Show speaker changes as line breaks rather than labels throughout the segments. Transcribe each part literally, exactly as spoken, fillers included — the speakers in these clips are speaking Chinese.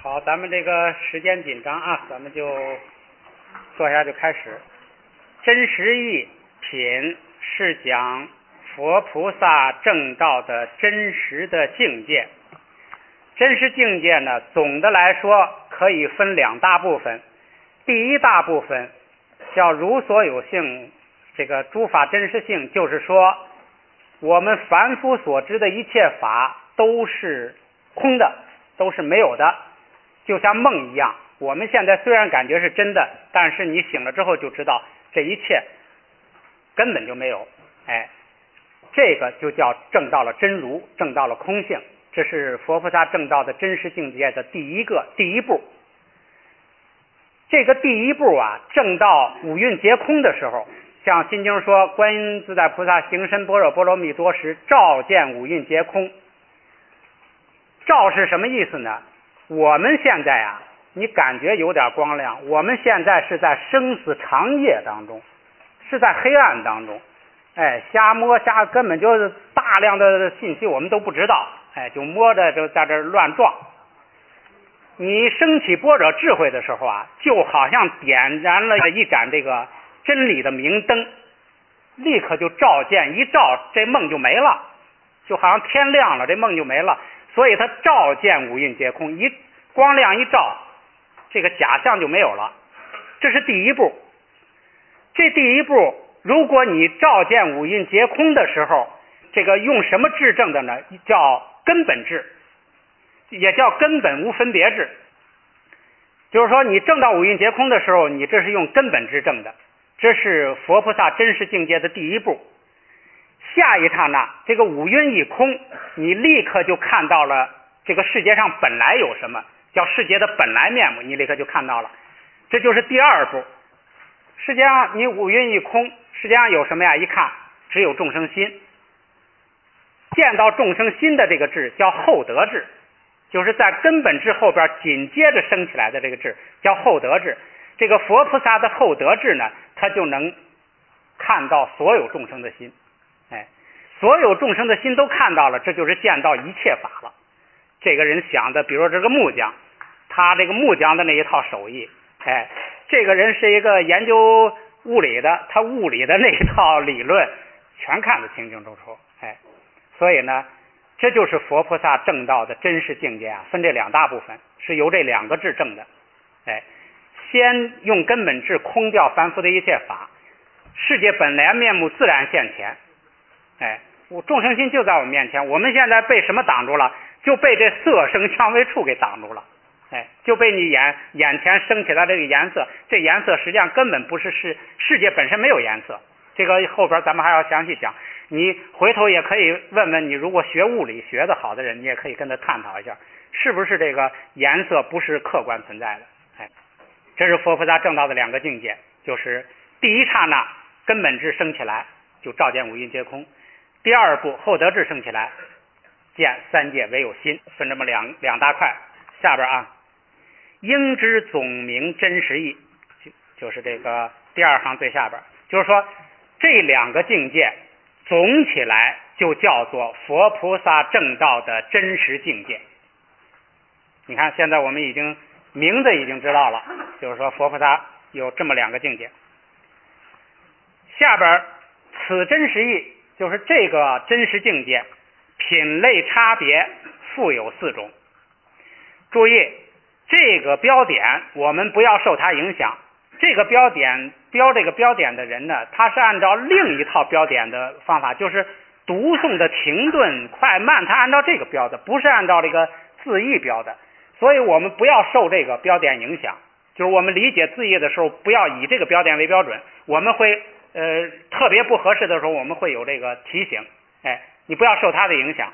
好，咱们这个时间紧张啊，咱们就坐下就开始。真实义品是讲佛菩萨正道的真实的境界。真实境界呢，总的来说可以分两大部分。第一大部分叫如所有性，这个诸法真实性，就是说我们凡夫所知的一切法都是空的，都是没有的，就像梦一样。我们现在虽然感觉是真的，但是你醒了之后就知道这一切根本就没有。哎，这个就叫证到了真如，证到了空性。这是佛菩萨证道的真实境界的第一个第一步。这个第一步啊，证到五蕴皆空的时候，像心经说观音自在菩萨行深般若波罗蜜多时，照见五蕴皆空。照是什么意思呢？我们现在啊，你感觉有点光亮，我们现在是在生死长夜当中，是在黑暗当中。哎，瞎摸瞎，根本就是大量的信息我们都不知道，哎，就摸着就在这乱撞。你升起般若智慧的时候啊，就好像点燃了一盏这个真理的明灯，立刻就照见，一照这梦就没了，就好像天亮了，这梦就没了。所以他照见五蕴皆空，一光亮一照，这个假象就没有了。这是第一步。这第一步，如果你照见五蕴皆空的时候，这个用什么智证的呢？叫根本智，也叫根本无分别智。就是说你证到五蕴皆空的时候，你这是用根本智证的，这是佛菩萨真实境界的第一步。下一刹那，这个五蕴一空，你立刻就看到了这个世界上本来有什么，叫世界的本来面目，你立刻就看到了。这就是第二步。世界上你五蕴一空，世界上有什么呀？一看只有众生心。见到众生心的这个智叫后得智，就是在根本智后边紧接着升起来的这个智叫后得智。这个佛菩萨的后得智呢，他就能看到所有众生的心。哎，所有众生的心都看到了，这就是见到一切法了。这个人想的，比如说这个木匠，他这个木匠的那一套手艺，哎，这个人是一个研究物理的，他物理的那一套理论全看得清清楚楚。哎，所以呢，这就是佛菩萨证道的真实境界啊，分这两大部分，是由这两个智证的。哎，先用根本智空掉凡夫的一切法，世界本来面目自然现前。哎，我众生心就在我们面前，我们现在被什么挡住了？就被这色声香味触给挡住了。哎，就被你眼眼前升起来这个颜色，这颜色实际上根本不是世世界本身没有颜色。这个后边咱们还要详细讲，你回头也可以问问你，如果学物理学得好的人，你也可以跟他探讨一下，是不是这个颜色不是客观存在的。哎，这是佛菩萨证道的两个境界，就是第一刹那根本智升起来，就照见五蕴皆空。第二步后得智升起来，见三界唯有心，分这么两两大块。下边啊，应知总名真实义，就就是这个第二行最下边，就是说这两个境界总起来就叫做佛菩萨证道的真实境界。你看现在我们已经名字已经知道了，就是说佛菩萨有这么两个境界。下边此真实义，就是这个真实境界品类差别复有四种。注意这个标点我们不要受它影响，这个标点标这个标点的人呢，他是按照另一套标点的方法，就是读诵的停顿快慢，他按照这个标的，不是按照这个字义标的。所以我们不要受这个标点影响，就是我们理解字义的时候不要以这个标点为标准，我们会呃特别不合适的时候我们会有这个提醒。哎，你不要受它的影响。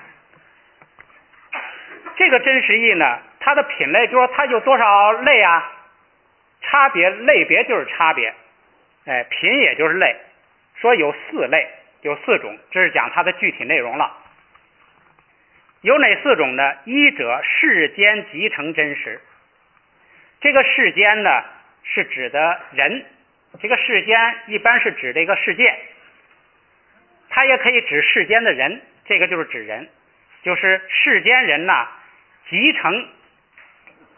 这个真实义呢，它的品类就是说它有多少类啊？差别类别就是差别，哎，品也就是类，说有四类，有四种，这是讲它的具体内容了。有哪四种呢？一者世间即成真实。这个世间呢，是指的人，这个世间一般是指这个世界，它也可以指世间的人，这个就是指人，就是世间人呐，即成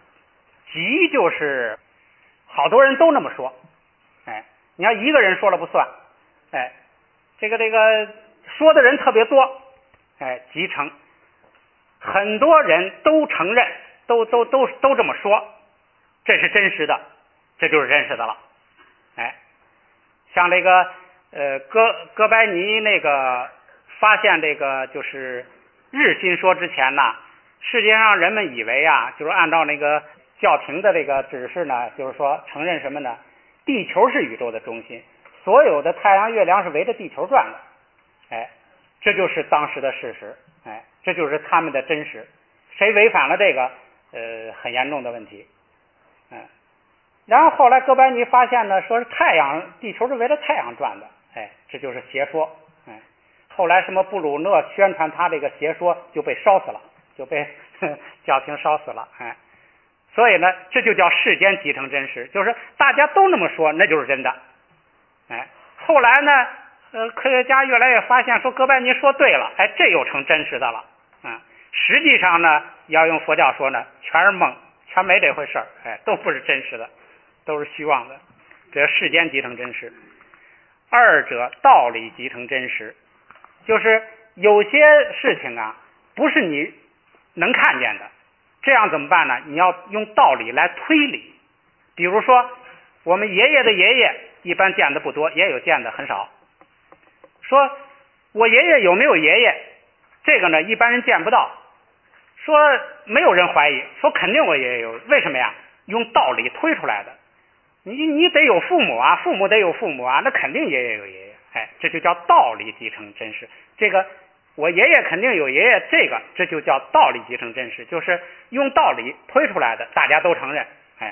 即就是好多人都那么说，哎，你要一个人说了不算，哎，这个这个说的人特别多，哎，即成，很多人都承认，都都都都这么说，这是真实的，这就是真实的了，哎，像这个呃哥哥白尼那个发现这个就是日心说之前呢，世界上人们以为啊，就是按照那个教廷的这个指示呢，就是说承认什么呢？地球是宇宙的中心，所有的太阳、月亮是围着地球转的，哎，这就是当时的事实，哎，这就是他们的真实。谁违反了这个，呃，很严重的问题，嗯。然后后来哥白尼发现呢，说是太阳，地球是围着太阳转的，哎，这就是邪说，哎。后来什么布鲁诺宣传他这个邪说就被烧死了，就被教廷烧死了，哎。所以呢，这就叫世间即成真实，就是大家都那么说，那就是真的，哎。后来呢，呃，科学家越来越发现说哥白尼说对了，哎，这又成真实的了，嗯。实际上呢，要用佛教说呢，全是梦，全没这回事儿，哎，都不是真实的，都是虚妄的，这世间即成真实。二者道理即成真实，就是有些事情啊，不是你能看见的，这样怎么办呢？你要用道理来推理。比如说，我们爷爷的爷爷一般见的不多，也有见的很少。说我爷爷有没有爷爷，这个呢，一般人见不到。说没有人怀疑，说肯定我爷爷有，为什么呀？用道理推出来的。你你得有父母啊，父母得有父母啊，那肯定爷爷有爷爷，哎，这就叫道理即成真实。这个我爷爷肯定有爷爷，这个这就叫道理即成真实，就是用道理推出来的，大家都承认，哎。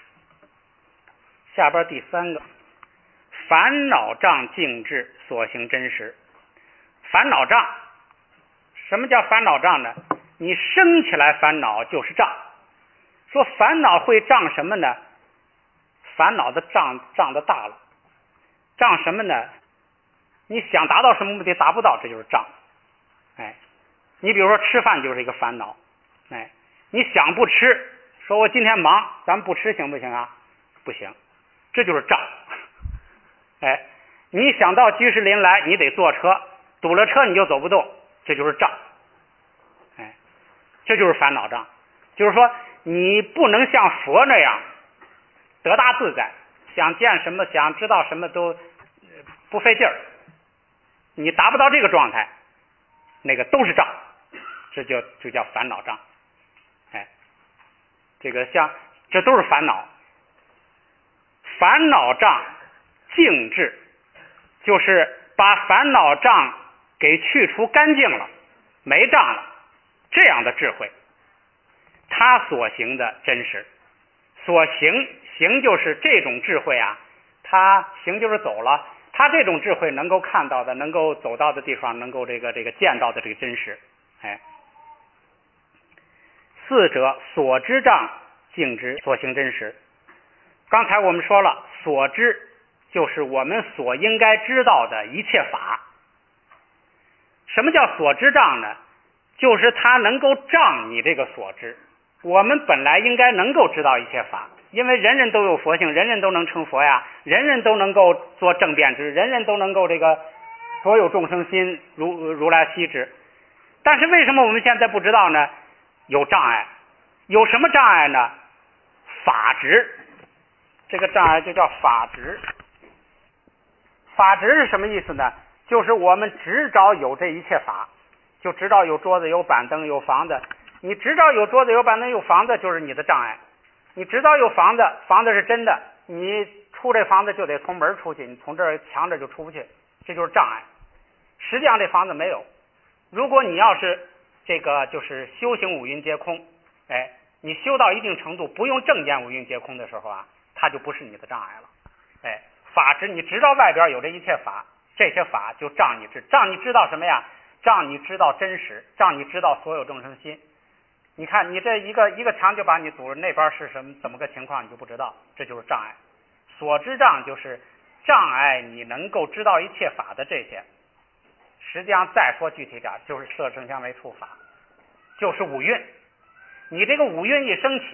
下边第三个，烦恼障静智所行真实。烦恼障，什么叫烦恼障呢？你生起来烦恼就是障。说烦恼会障什么呢？烦恼的障障的大了，障什么呢？你想达到什么目的达不到，这就是障，哎。你比如说吃饭就是一个烦恼，哎，你想不吃，说我今天忙，咱们不吃行不行啊？不行，这就是障，哎。你想到居士林来，你得坐车，堵了车你就走不动，这就是障，哎，这就是烦恼障。就是说你不能像佛那样得大自在，想见什么想知道什么都不费劲儿，你达不到这个状态，那个都是障，这就就叫烦恼障，哎，这个像这都是烦恼。烦恼障静智，就是把烦恼障给去除干净了，没障了，这样的智慧，他所行的真实。所行行就是这种智慧啊，他行就是走了，他这种智慧能够看到的，能够走到的地方，能够这个这个见到的这个真实，哎。四者所知障静知所行真实。刚才我们说了，所知就是我们所应该知道的一切法。什么叫所知障呢？就是它能够障你这个所知。我们本来应该能够知道一切法，因为人人都有佛性，人人都能成佛呀，人人都能够做正辩知，人人都能够这个所有众生心如如来悉知。但是为什么我们现在不知道呢？有障碍。有什么障碍呢？法执，这个障碍就叫法执。法执是什么意思呢？就是我们只找有这一切法，就知道有桌子有板凳有房子，你知道有桌子有板凳有房子就是你的障碍。你知道有房子，房子是真的，你出这房子就得从门出去，你从这儿墙这就出不去，这就是障碍。实际上这房子没有。如果你要是这个就是修行五蕴皆空，哎，你修到一定程度不用正见五蕴皆空的时候啊，它就不是你的障碍了，哎。法执，你知道外边有这一切法，这些法就障你知，障你知道什么呀？障你知道真实，障你知道所有众生心。你看你这一个一个墙就把你堵了，那边是什么怎么个情况你就不知道，这就是障碍。所知障就是障碍你能够知道一切法的这些。实际上再说具体点，就是色声香味触法，就是五蕴。你这个五蕴一升起，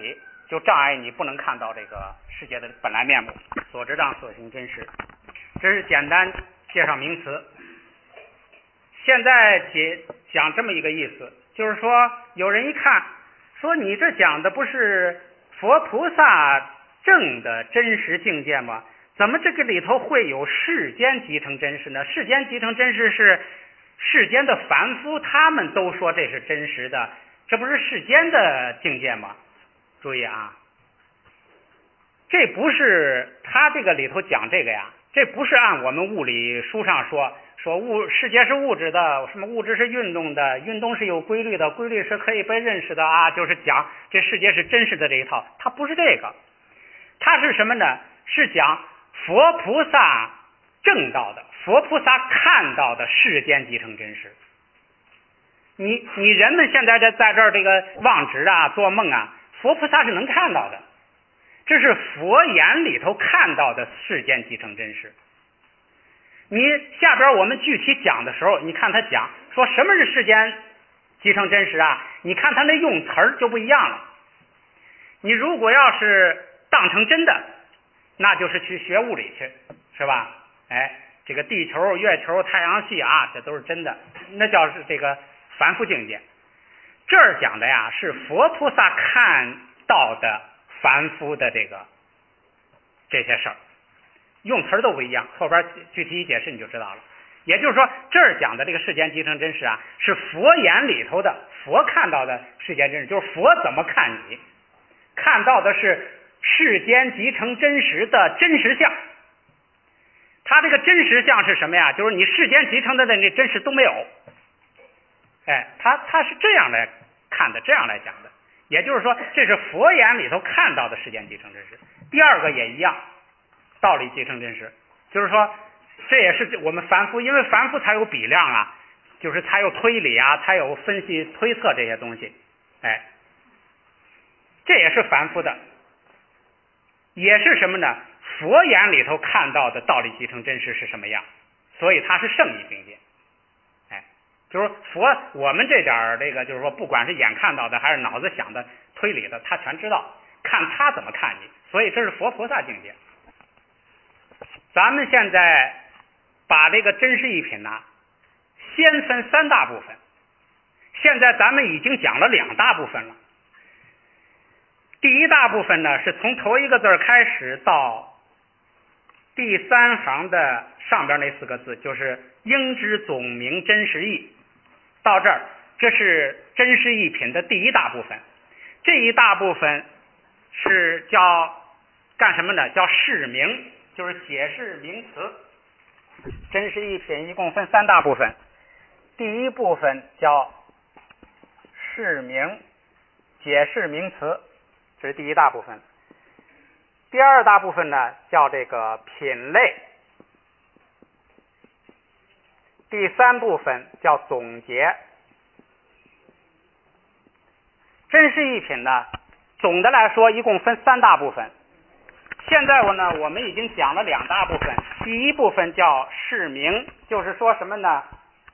就障碍你不能看到这个世界的本来面目，所知障所行真实。这是简单介绍名词。现在解讲这么一个意思，就是说有人一看说你这讲的不是佛菩萨正的真实境界吗？怎么这个里头会有世间集成真实呢？世间集成真实是世间的凡夫他们都说这是真实的，这不是世间的境界吗？注意啊，这不是他这个里头讲这个呀，这不是按我们物理书上说说物世界是物质的，什么物质是运动的，运动是有规律的，规律是可以被认识的啊，就是讲这世界是真实的这一套，它不是这个，它是什么呢？是讲佛菩萨证道的，佛菩萨看到的世间集成真实。你你人们现在在在这儿这个妄执啊，做梦啊，佛菩萨是能看到的，这是佛眼里头看到的世间集成真实。你下边我们具体讲的时候，你看他讲说什么是世间集成真实啊，你看他那用词儿就不一样了。你如果要是当成真的，那就是去学物理去，是吧？哎，这个地球、月球、太阳系啊，这都是真的，那叫是这个凡夫境界。这儿讲的呀，是佛菩萨看到的凡夫的这个这些事儿，用词都不一样，后边具体一解释你就知道了。也就是说，这儿讲的这个世间集成真实啊，是佛眼里头的，佛看到的世间真实，就是佛怎么看你，看到的是世间集成真实的真实相。它这个真实相是什么呀？就是你世间集成的那真实都没有。哎，他他是这样来看的，这样来讲的。也就是说，这是佛眼里头看到的世间集成真实。第二个也一样，道理集成真实，就是说这也是我们凡夫，因为凡夫才有比量啊，就是才有推理啊，才有分析推测这些东西。哎，这也是凡夫的，也是什么呢？佛眼里头看到的道理集成真实是什么样，所以它是圣义境界。哎，就是佛，我们这点这个就是说，不管是眼看到的还是脑子想的推理的，他全知道，看他怎么看你，所以这是佛菩萨境界。咱们现在把这个真实义品呢，先分三大部分，现在咱们已经讲了两大部分了。第一大部分呢，是从头一个字开始到第三行的上边那四个字，就是应知总名真实义。到这儿，这是真实义品的第一大部分。这一大部分是叫干什么呢？叫释名，就是解释名词。真实义品一共分三大部分，第一部分叫释名，解释名词，这是第一大部分。第二大部分呢，叫这个品类。第三部分叫总结。真实义品呢，总的来说一共分三大部分。现在我呢，我们已经讲了两大部分。第一部分叫释名，就是说什么呢？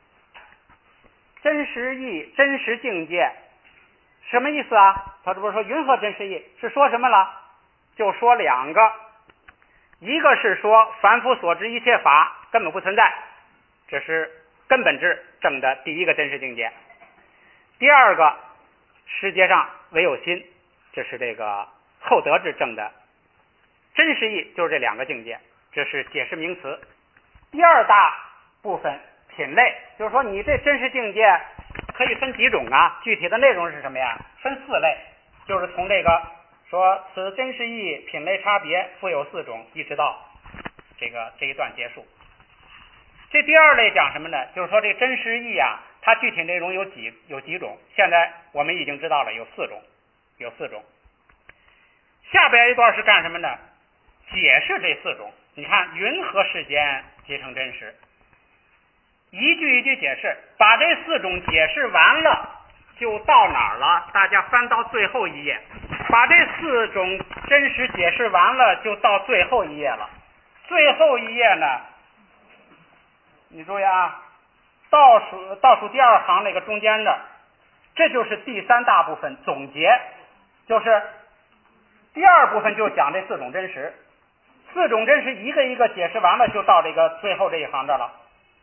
真实义、真实境界，什么意思啊？他这不是说云何真实义？是说什么了？就说两个，一个是说凡夫所知一切法根本不存在，这是根本智证的第一个真实境界。第二个，世界上唯有心，这是这个后得智证的真实义，就是这两个境界，这是解释名词。第二大部分品类，就是说你这真实境界可以分几种啊？具体的内容是什么呀？分四类，就是从这个说此真实义品类差别复有四种，一直到这个这一段结束。这第二类讲什么呢？就是说这真实义啊，它具体内容有几有几种，现在我们已经知道了有四种，有四种。下边一段是干什么呢？解释这四种。你看云何世间集成真实，一句一句解释，把这四种解释完了，就到哪儿了？大家翻到最后一页，把这四种真实解释完了，就到最后一页了。最后一页呢，你注意啊，倒数倒数第二行那个中间的，这就是第三大部分总结，就是第二部分就讲这四种真实，四种真实一个一个解释完了，就到这个最后这一行这了。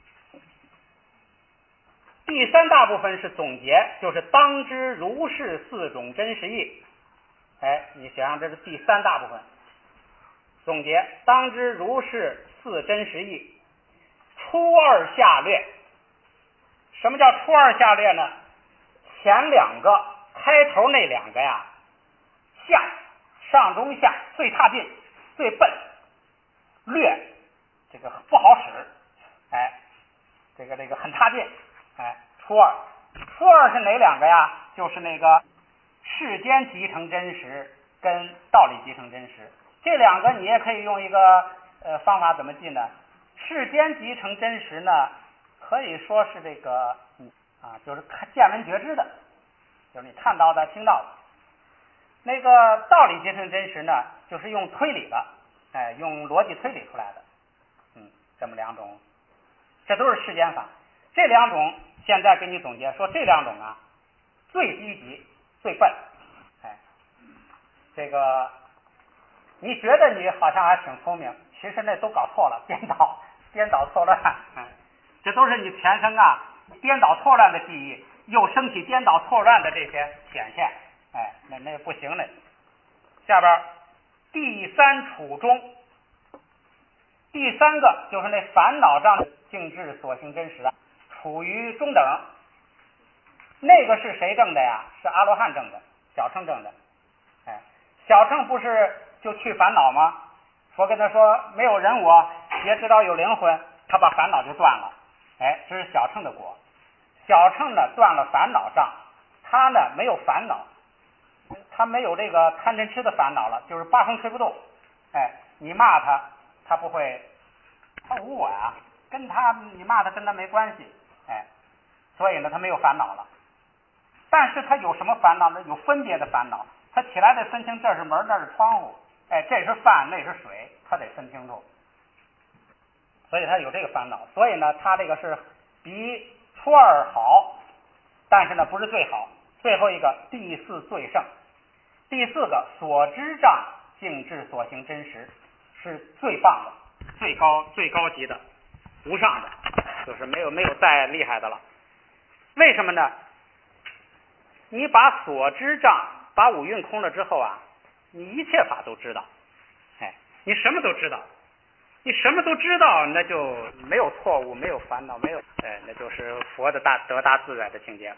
第三大部分是总结，就是当知如是四种真实义。哎，你想想，这是第三大部分总结，当知如是四真实义。初二下略。什么叫初二下略呢？前两个开头那两个呀，下上中下最差劲最笨，略这个不好使，哎，这个这个很差劲，哎，初二，初二是哪两个呀？就是那个世间集成真实跟道理集成真实，这两个你也可以用一个呃方法怎么记呢？世间集成真实呢，可以说是这个啊，就是见闻觉知的，就是你看到的、听到的。那个道理集成真实呢，就是用推理的，哎，用逻辑推理出来的，嗯，这么两种，这都是世间法。这两种现在给你总结说，这两种啊，最低级、最笨，哎，这个你觉得你好像还挺聪明，其实那都搞错了，颠倒、颠倒错乱，嗯，这都是你前生啊颠倒错乱的记忆，又升起颠倒错乱的这些显现，哎，那那不行了。下边第三处中，第三个就是那烦恼障静智所行真实啊，处于中等。那个是谁证的呀？是阿罗汉证的，小乘证的。哎，小乘不是就去烦恼吗？佛跟他说没有人我，也知道有灵魂，他把烦恼就断了。哎，这是小乘的果。小乘呢断了烦恼障，他呢没有烦恼，他没有这个贪嗔痴的烦恼了，就是八风吹不动。哎，你骂他，他不会，他无我呀，跟他你骂他跟他没关系。哎，所以呢他没有烦恼了。但是他有什么烦恼呢？有分别的烦恼，他起来得分清这是门那是窗户，哎，这是饭那是水，他得分清楚。所以他有这个烦恼，所以呢他这个是比初二好，但是呢不是最好。最后一个第四最胜，第四个所知障静智所行真实，是最棒的，最高最高级的，无上的，就是没有没有再厉害的了。为什么呢？你把所知障把五蕴空了之后啊，你一切法都知道，哎，你什么都知道，你什么都知道，那就没有错误，没有烦恼，没有，哎，那就是佛的大得大自在的境界了。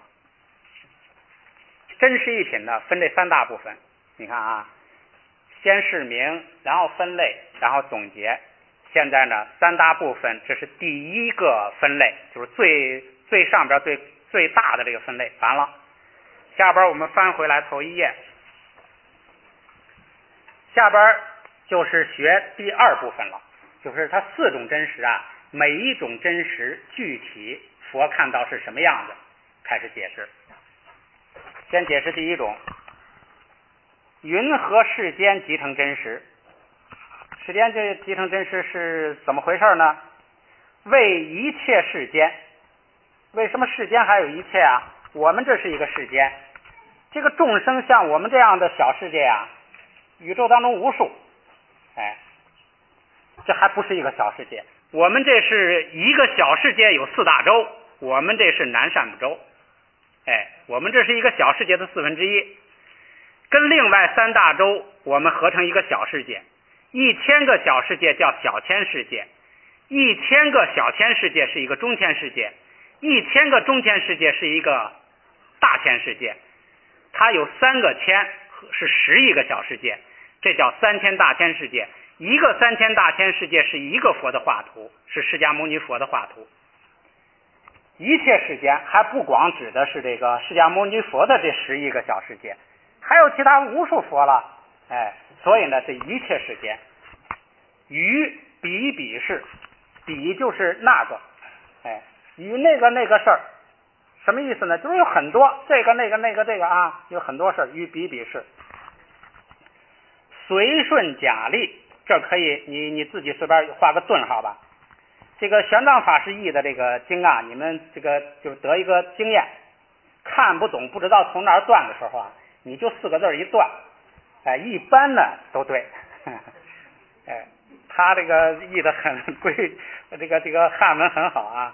真实一品呢，分这三大部分，你看啊，先释明，然后分类，然后总结。现在呢，三大部分，这是第一个分类，就是最最上边最最大的这个分类，完了。下边我们翻回来头一页，下边就是学第二部分了，就是它四种真实啊，每一种真实具体佛看到是什么样子，开始解释。先解释第一种，云何世间集成真实？世间这集成真实是怎么回事呢？为一切世间，为什么世间还有一切啊？我们这是一个世间，这个众生像我们这样的小世界啊，宇宙当中无数，哎，这还不是一个小世界。我们这是一个小世界有四大洲，我们这是南赡部洲，哎，我们这是一个小世界的四分之一，跟另外三大洲我们合成一个小世界，一千个小世界叫小千世界，一千个小千世界是一个中千世界，一千个中千世界是一个大千世界，它有三个千是十亿个小世界，这叫三千大千世界。一个三千大千世界是一个佛的画图，是释迦牟尼佛的画图。一切世间还不光指的是这个释迦牟尼佛的这十亿个小世界，还有其他无数佛了，哎，所以呢，这一切世间，与比比是，比就是那个，哎，与那个那个事儿，什么意思呢？就是有很多这个那个那个这个啊，有很多事儿，与比比是，随顺假立，这可以你你自己随便画个顿号吧。这个玄奘法师译的这个经啊，你们这个就得一个经验，看不懂不知道从哪儿断的时候啊，你就四个字一断， 哎，一般呢都对。哎，他这个译的很规，这个这个汉文很好啊。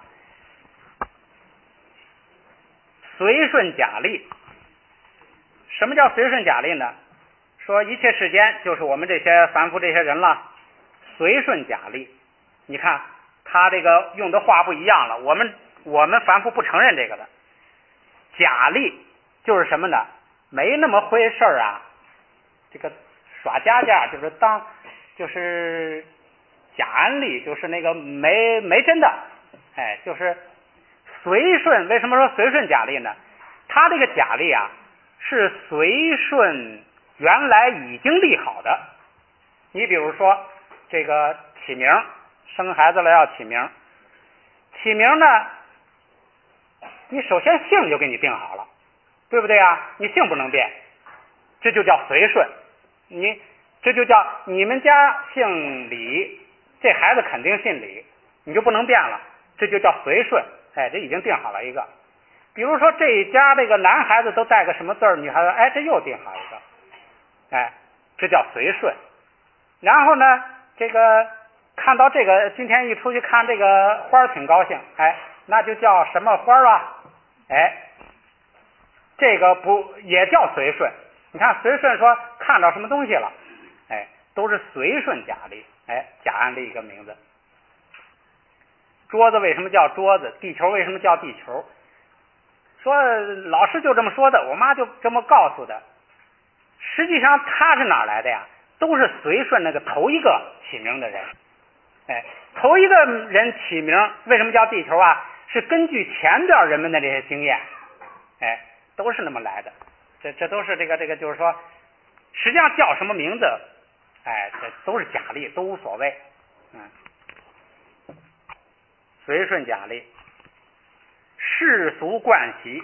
随顺假立，什么叫随顺假立呢？说一切世间就是我们这些凡夫这些人了，随顺假立。你看他这个用的话不一样了，我们我们凡夫不承认这个的。假立就是什么呢？没那么回事儿啊，这个耍家家就是当就是假安利，就是那个没没真的，哎，就是随顺。为什么说随顺假立呢？他这个假立啊，是随顺原来已经立好的。你比如说这个起名，生孩子了要起名，起名呢，你首先姓就给你定好了，对不对啊？你姓不能变，这就叫随顺。你这就叫你们家姓李，这孩子肯定姓李，你就不能变了，这就叫随顺。哎，这已经定好了一个。比如说这一家这个男孩子都带个什么字儿，女孩子哎这又定好一个，哎，这叫随顺。然后呢，这个看到这个今天一出去看这个花儿挺高兴，哎，那就叫什么花啊？哎，这个不也叫随顺？你看随顺说看到什么东西了，哎，都是随顺假立，哎，假安立一个名字。桌子为什么叫桌子？地球为什么叫地球？说老师就这么说的，我妈就这么告诉的。实际上他是哪来的呀？都是随顺那个头一个起名的人。哎，头一个人起名为什么叫地球啊？是根据前边人们的这些经验，哎，都是那么来的。这这都是这个这个就是说，实际上叫什么名字，哎，这都是假立，都无所谓。嗯，随顺假立，世俗惯习。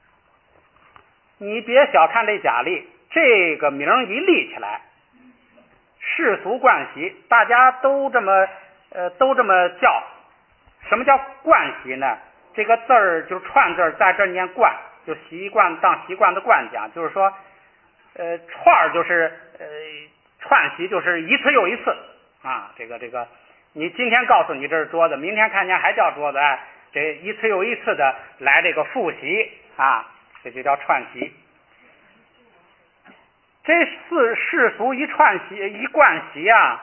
你别小看这假立，这个名一立起来，世俗惯习，大家都这么呃都这么叫。什么叫惯习呢？这个字儿就串字儿，在这念惯，就习惯当习惯的惯讲，就是说，呃，串儿就是呃串习，就是一次又一次啊。这个这个，你今天告诉你这是桌子，明天看见还叫桌子，哎，这一次又一次的来这个复习啊，这就叫串习。这四世俗一串习一贯习啊，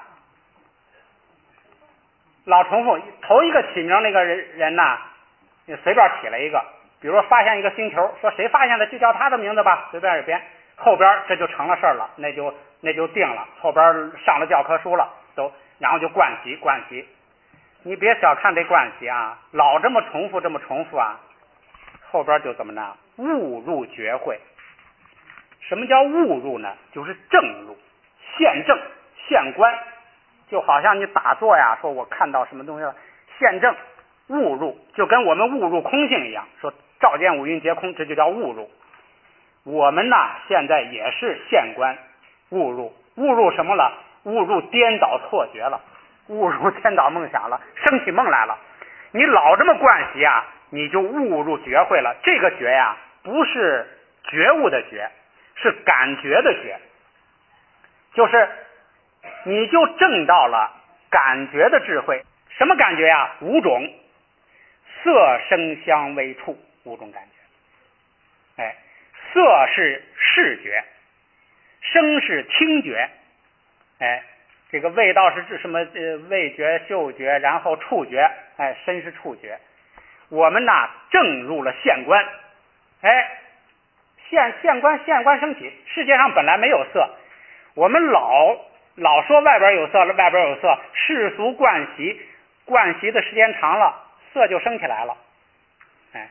老重复。头一个起名那个人人呐，你随便起了一个，比如说发现一个星球，说谁发现的就叫他的名字吧，随便一编，后边这就成了事儿了，那就那就定了，后边上了教科书了，都然后就惯习惯习。你别小看这惯习啊，老这么重复这么重复啊，后边就怎么呢？误入绝会。什么叫误入呢？就是正入，现正现观，就好像你打坐呀，说我看到什么东西了，现正误入，就跟我们误入空性一样，说照见五蕴皆空，这就叫误入。我们呢现在也是现观误入，误入什么了？误入颠倒错觉了，误入颠倒梦想了，生起梦来了。你老这么惯习啊，你就误入觉会了。这个觉呀，不是觉悟的觉，是感觉的觉，就是你就证到了感觉的智慧。什么感觉呀？五种：色声香味触，五种感觉。哎，色是视觉，声是听觉，哎，这个味道是指什么？呃，味觉、嗅觉，然后触觉，哎，身是触觉。我们呐，正入了现观，哎，现现观现观升起。世界上本来没有色，我们老老说外边有色了，外边有色，世俗惯习，惯习的时间长了，色就升起来了，哎，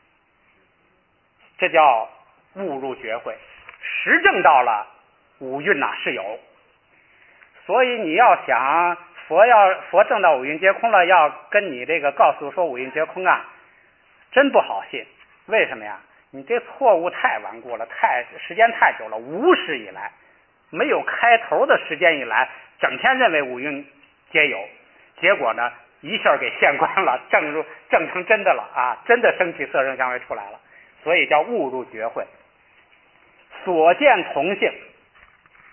这叫误入觉会。实证到了五蕴呐是有，所以你要想佛要佛证到五蕴皆空了，要跟你这个告诉说五蕴皆空啊，真不好信。为什么呀？你这错误太顽固了，太时间太久了，无始以来没有开头的时间以来，整天认为五蕴皆有，结果呢一下给现观了，证入证成真的了啊，真的生起色声香味出来了，所以叫误入觉会。所见同性，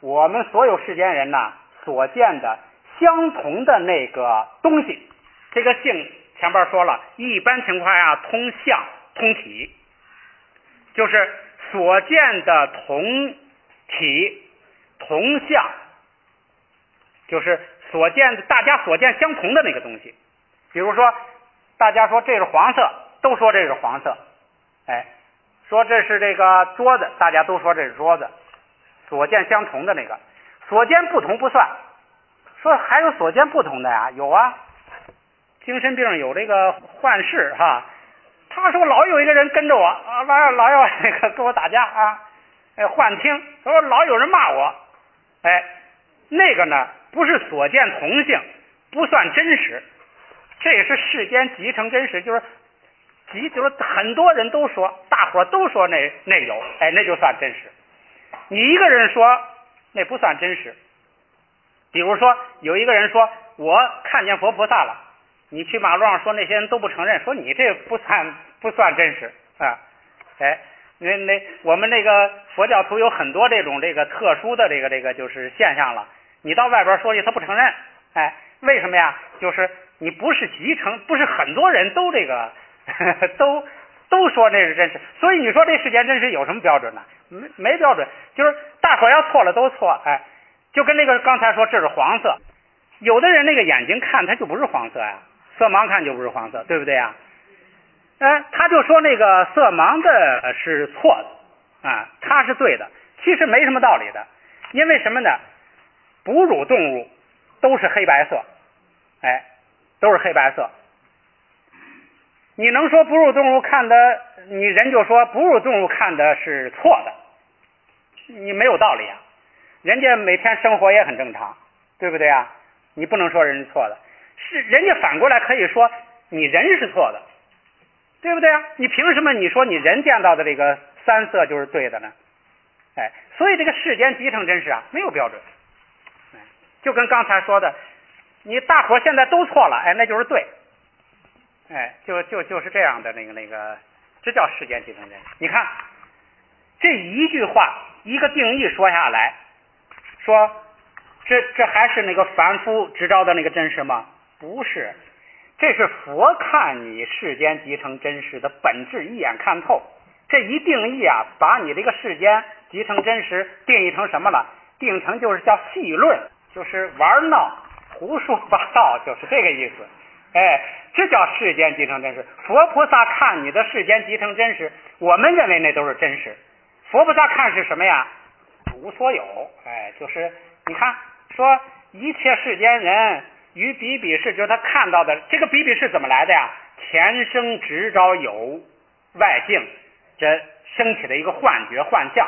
我们所有世间人呢所见的相同的那个东西。这个性前边说了，一般情况下通相通体，就是所见的同体同相，就是所见的大家所见相同的那个东西。比如说大家说这是黄色，都说这是黄色，哎，说这是这个桌子，大家都说这是桌子，所见相同的那个。所见不同不算，说还有所见不同的呀，有啊，精神病有这个幻视哈，他说老有一个人跟着我啊，完了老要那个跟我打架啊，哎，幻听，说老有人骂我，哎，那个呢不是所见同性，不算真实，这也是世间即成真实，就是即就是很多人都说，大伙都说那那有，哎，那就算真实。你一个人说那不算真实。比如说有一个人说我看见佛菩萨了，你去马路上说那些人都不承认，说你这不算不算真实啊，哎，那那我们那个佛教徒有很多这种这个特殊的这个这个就是现象了，你到外边说去他不承认，哎，为什么呀？就是你不是集成，不是很多人都这个呵呵都都说那是真实，所以你说这世间真实有什么标准呢？没没标准，就是大伙要错了都错，哎，就跟那个刚才说这是黄色，有的人那个眼睛看它就不是黄色呀，色盲看就不是黄色，对不对呀？哎，他就说那个色盲的是错的啊，他是对的，其实没什么道理的，因为什么呢？哺乳动物都是黑白色，哎，都是黑白色。你能说哺乳动物看的，你人就说哺乳动物看的是错的，你没有道理啊。人家每天生活也很正常，对不对啊？你不能说人是错的，是人家反过来可以说你人是错的，对不对啊？你凭什么你说你人见到的这个三色就是对的呢？哎，所以这个世间即成真实啊，没有标准。哎，就跟刚才说的，你大伙现在都错了，哎，那就是对。哎，就就就是这样的那个那个，这叫世间即成真实。你看这一句话一个定义说下来，说这这还是那个凡夫执着的那个真实吗？不是，这是佛看你世间即成真实的本质一眼看透。这一定义啊，把你这个世间即成真实定义成什么了？定成就是叫戏论，就是玩闹胡说八道，就是这个意思。哎，这叫世间即成真实。佛菩萨看你的世间即成真实，我们认为那都是真实。佛菩萨看是什么呀？无所有。哎，就是你看说一切世间人与比比是，就是他看到的这个比比是怎么来的呀？前生执着有外境，这升起的一个幻觉幻象，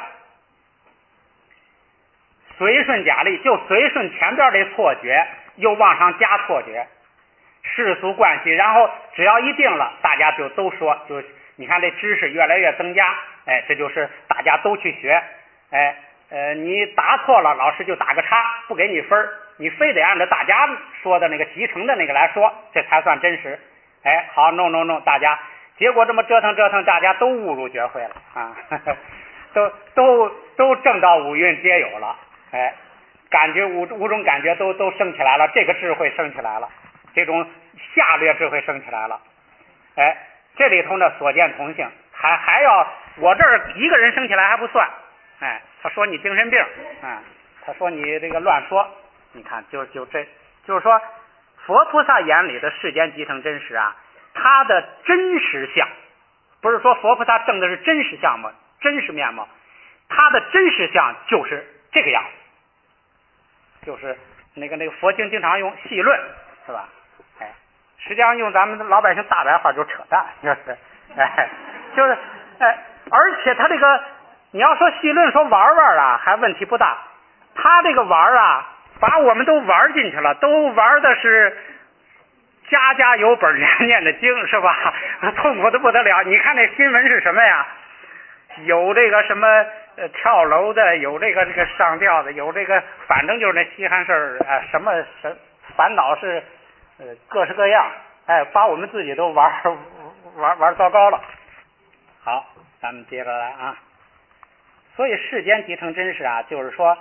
随顺假立，就随顺前边这错觉，又往上加错觉，世俗关系，然后只要一定了，大家就都说，就你看这知识越来越增加，哎，这就是大家都去学，哎，呃，你答错了，老师就打个叉，不给你分，你非得按照大家说的那个集成的那个来说，这才算真实。哎，好，弄弄弄，大家，结果这么折腾折腾，大家都误入觉会了啊，呵呵都都都证到五蕴皆有了，哎，感觉五五种感觉都都升起来了，这个智慧升起来了。这种下略智慧升起来了，哎，这里头呢所见同性，还还要我这儿一个人升起来还不算，哎，他说你精神病，啊，他说你这个乱说，你看就就这，就是说佛菩萨眼里的世间即成真实啊，他的真实相，不是说佛菩萨证的是真实相吗？真实面貌，他的真实相就是这个样子，就是那个那个佛经经常用戏论，是吧？哎，实际上用咱们老百姓大白话就扯淡，就是，哎，就是，哎，而且他这个，你要说戏论说玩玩啊，还问题不大。他这个玩啊，把我们都玩进去了，都玩的是家家有本难念的经，是吧？痛苦的不得了。你看那新闻是什么呀？有这个什么呃跳楼的，有这个这个上吊的，有这个，反正就是那稀罕事儿啊，什么什烦恼是。呃，各式各样，哎，把我们自己都玩玩玩糟糕了。好，咱们接着来啊。所以世间即成真实啊，就是说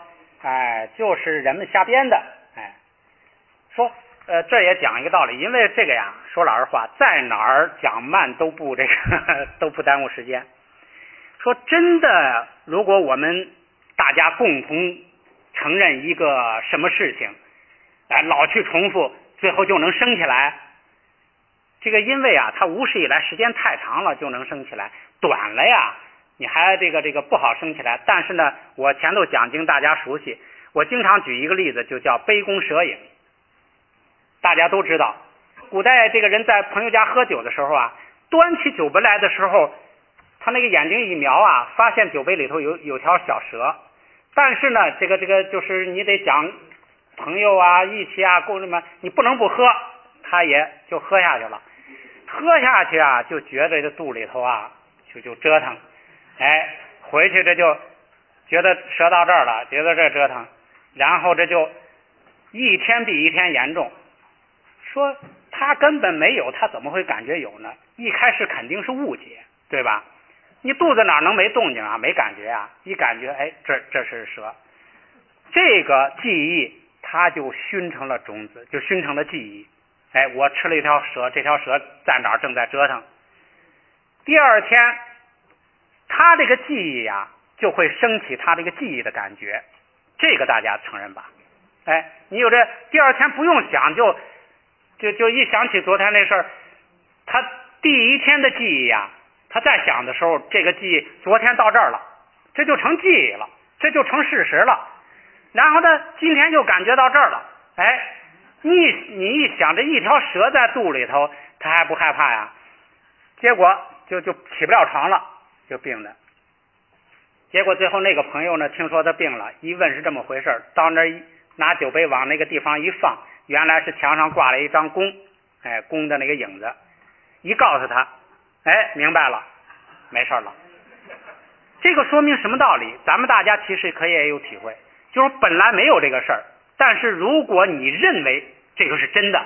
哎，就是人们瞎编的。哎，说呃，这也讲一个道理，因为这个呀，说老实话，在哪儿讲慢都不这个都不耽误时间。说真的，如果我们大家共同承认一个什么事情，哎，老去重复，最后就能升起来。这个因为啊，它无始以来时间太长了就能升起来，短了呀，你还这个这个不好升起来。但是呢，我前头讲经大家熟悉，我经常举一个例子，就叫杯弓蛇影。大家都知道，古代这个人在朋友家喝酒的时候啊，端起酒杯来的时候，他那个眼睛一瞄啊，发现酒杯里头有有条小蛇。但是呢，这个这个就是你得讲朋友啊、义气啊、共什么，你不能不喝，他也就喝下去了。喝下去啊，就觉得这肚里头啊，就就折腾，哎，回去这就觉得蛇到这儿了，觉得这折腾，然后这就一天比一天严重。说他根本没有，他怎么会感觉有呢？一开始肯定是误解，对吧？你肚子哪能没动静啊？没感觉啊？一感觉，哎，这这是蛇，这个记忆它就熏成了种子，就熏成了记忆。哎，我吃了一条蛇，这条蛇在哪儿正在折腾。第二天，他这个记忆呀、啊，就会升起他这个记忆的感觉，这个大家承认吧？哎，你有这第二天不用想就。就就一想起昨天那事儿，他第一天的记忆呀、啊，他再想的时候，这个记忆昨天到这儿了，这就成记忆了，这就成事实了。然后呢，今天就感觉到这儿了，哎，你你一想这一条蛇在肚里头，他还不害怕呀？结果就就起不了床了，就病的。结果最后那个朋友呢，听说他病了，一问是这么回事，到那儿拿酒杯往那个地方一放。原来是墙上挂了一张弓，哎，弓的那个影子，一告诉他，哎，明白了，没事了。这个说明什么道理？咱们大家其实可以也有体会，就是本来没有这个事儿，但是如果你认为这个是真的，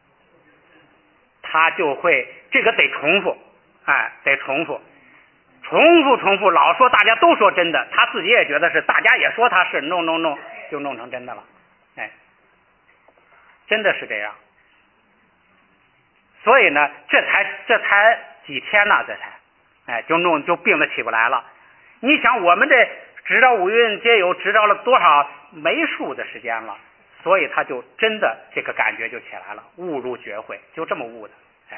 他就会这个得重复，哎，得重复，重复重复，老说大家都说真的，他自己也觉得是，大家也说他是，弄弄弄，就弄成真的了，哎。真的是这样，所以呢，这才这才几天呢，这才，哎，就弄就病得起不来了。你想，我们这直到五蕴皆有，直到了多少没数的时间了，所以他就真的这个感觉就起来了，悟入觉会，就这么悟的。哎，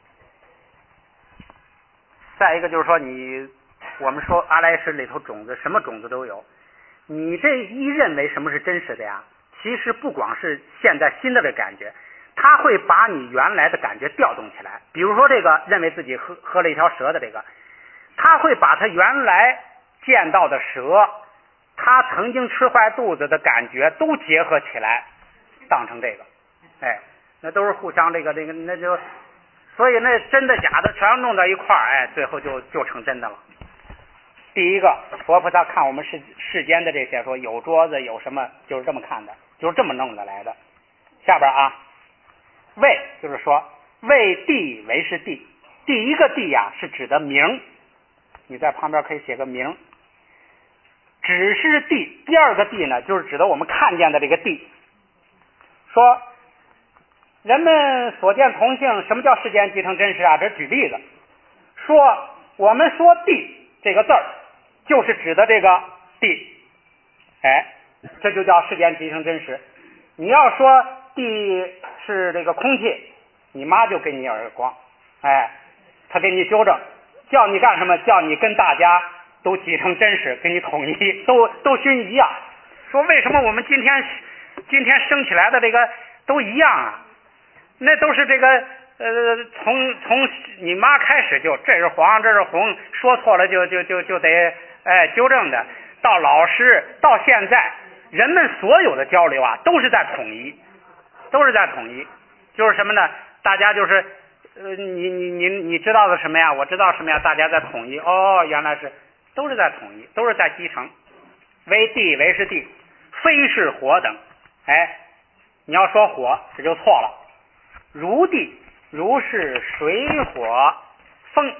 再一个就是说你，我们说阿赖耶识里头种子，什么种子都有，你这一认为什么是真实的呀？其实不光是现在新的这感觉，它会把你原来的感觉调动起来。比如说这个认为自己喝喝了一条蛇的这个，他会把他原来见到的蛇，他曾经吃坏肚子的感觉都结合起来，当成这个，哎，那都是互相这个这个，那就所以那真的假的全弄到一块儿，哎，最后就就成真的了。第一个，佛菩萨看我们世世间的这些，说有桌子有什么，就是这么看的，就是这么弄的来的。下边啊，为就是说为地为是地，第一个地呀、啊、是指的名，你在旁边可以写个名，只是地。第二个地呢，就是指的我们看见的这个地。说人们所见同性，什么叫世间即成真实啊？这举例子，说我们说地这个字儿。就是指的这个地，哎，这就叫世间即成真实。你要说地是这个空气，你妈就给你耳光，哎，他给你纠正，叫你干什么？叫你跟大家都即成真实，给你统一，都都熏一样。说为什么我们今天今天升起来的这个都一样啊？那都是这个呃，从从你妈开始就这是黄，这是红，说错了就就就就得。哎，纠正的，到老师到现在，人们所有的交流啊，都是在统一，都是在统一，就是什么呢？大家就是，呃，你你你你知道的什么呀？我知道什么呀？大家在统一。哦，原来是都是在统一，都是在集成。为地为是地，非是火等。哎，你要说火，这就错了。如地，如是水火风。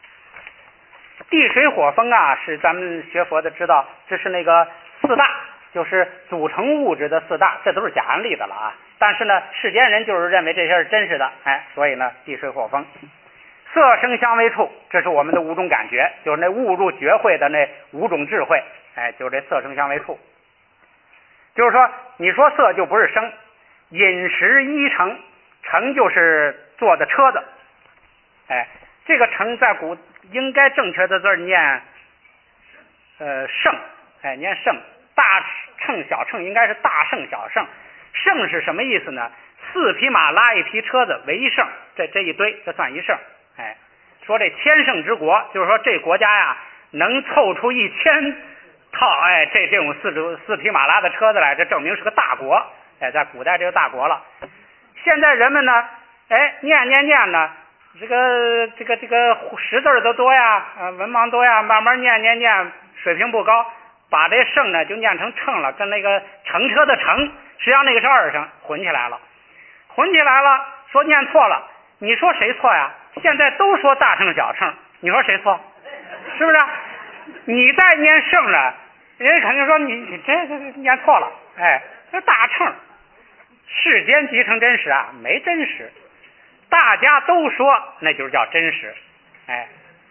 地水火风啊，是咱们学佛的知道，这是那个四大， 就是组成物质的四大，这都是假案例的了啊。但是呢，世间人就是认为这些是真实的，哎，所以呢，地水火风。色声香味触，这是我们的五种感觉，就是那悟入觉会的那五种智慧，哎，就是这色声香味触。就是说，你说色就不是声，饮食衣乘，乘就是坐的车子，哎，这个乘在古应该正确的字念呃乘，哎，念乘，大乘小乘应该是大乘小乘，乘是什么意思呢？四匹马拉一匹车子为一乘，这这一堆这算一乘。哎，说这千乘之国，就是说这国家呀能凑出一千套哎这这种四四匹马拉的车子来，这证明是个大国。哎，在古代这个大国了。现在人们呢，哎念念念呢，这个这个这个识字都多呀，呃文盲多呀，慢慢念念念，水平不高，把这乘呢就念成乘了，跟那个乘车的乘，实际上那个是二声，混起来了，混起来了，说念错了，你说谁错呀？现在都说大乘小乘，你说谁错？是不是？你再念乘呢，人家肯定说你你这这念错了，哎，这大乘，世间即成真实啊，没真实，大家都说那就是叫真实，哎，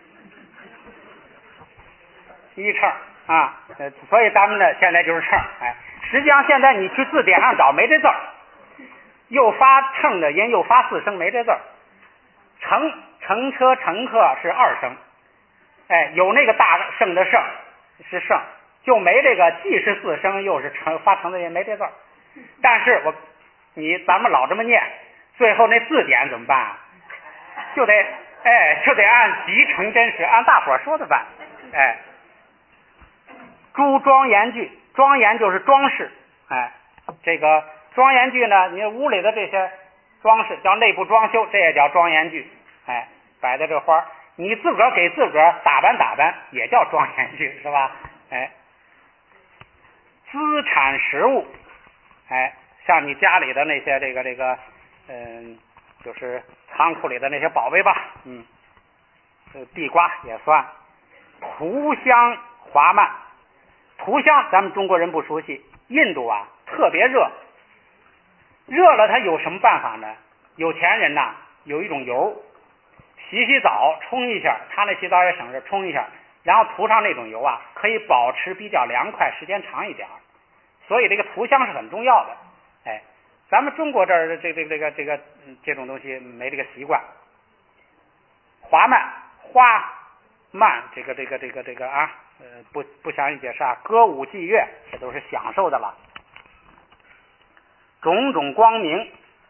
一乘啊，呃，所以咱们呢现在就是乘，哎，实际上现在你去字典上找没这字儿，又发乘的音又发四声没这字儿。乘乘车乘客是二声，哎，有那个大圣的圣是圣，就没这个既是四声又是乘发乘的音没这字儿。但是我你咱们老这么念，最后那字典怎么办啊？就得哎就得按即成真实，按大伙说的办。哎，诸庄严具，庄严就是装饰，哎，这个庄严具呢，你屋里的这些装饰叫内部装修，这也叫庄严具，哎，摆的这花，你自个儿给自个儿打扮打扮，也叫庄严具，是吧？哎，资产实物，哎，像你家里的那些这个这个，嗯，就是仓库里的那些宝贝吧，嗯，地瓜也算，涂香华曼，涂香咱们中国人不熟悉，印度啊特别热。热了他有什么办法呢？有钱人呐有一种油，洗洗澡冲一下，他那洗澡也省事，冲一下，然后涂上那种油啊，可以保持比较凉快，时间长一点。所以这个涂香是很重要的。哎，咱们中国这儿这这这个这个这种东西没这个习惯。华曼花曼这个这个这个这个啊，呃不不详细解释啊，歌舞伎乐这都是享受的了。种种光明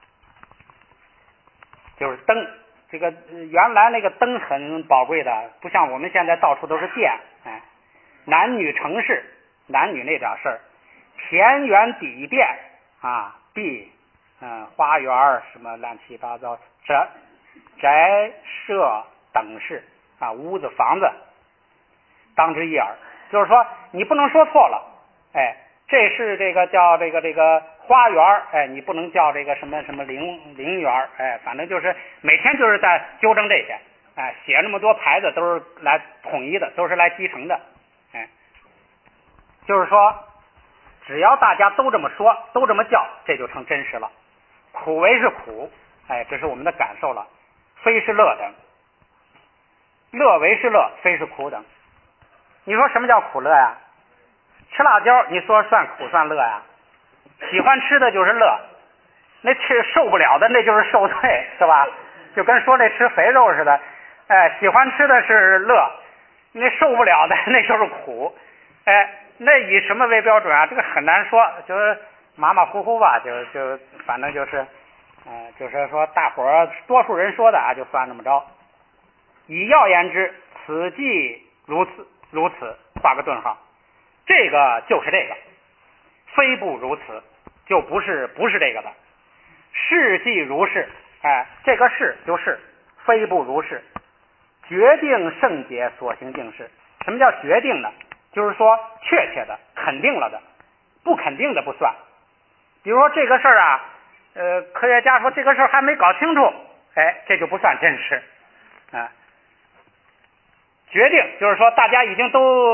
就是灯，这个原来那个灯很宝贵的，不像我们现在到处都是电。哎，男女城市，男女那点事儿，田园底殿啊，地，嗯，花园什么乱七八糟，宅宅舍等事啊，屋子房子，当之一耳。就是说，你不能说错了，哎，这是这个叫这个这个。花园，哎，你不能叫这个什么什么陵陵园，哎，反正就是每天就是在纠正这些，哎，写那么多牌子都是来统一的，都是来集成的，哎，就是说，只要大家都这么说，都这么叫，这就成真实了。苦为是苦，哎，这是我们的感受了，非是乐等；乐为是乐，非是苦等。你说什么叫苦乐呀？吃辣椒，你说算苦算乐呀？喜欢吃的就是乐，那吃受不了的那就是受罪，是吧？就跟说那吃肥肉似的，哎，喜欢吃的是乐，那受不了的那就是苦，哎，那以什么为标准啊？这个很难说，就是马马虎虎吧，就就反正就是，呃，就是说大伙儿多数人说的啊，就算这么着。以要言之，此即如此如此，画个顿号，这个就是这个。非不如此，就不是不是这个的。是即如是，哎，这个是就是，非不如是。决定圣解所行定是。什么叫决定呢？就是说确切的、肯定了的，不肯定的不算。比如说这个事儿啊，呃，科学家说这个事儿还没搞清楚，哎，这就不算真实啊。决定就是说大家已经都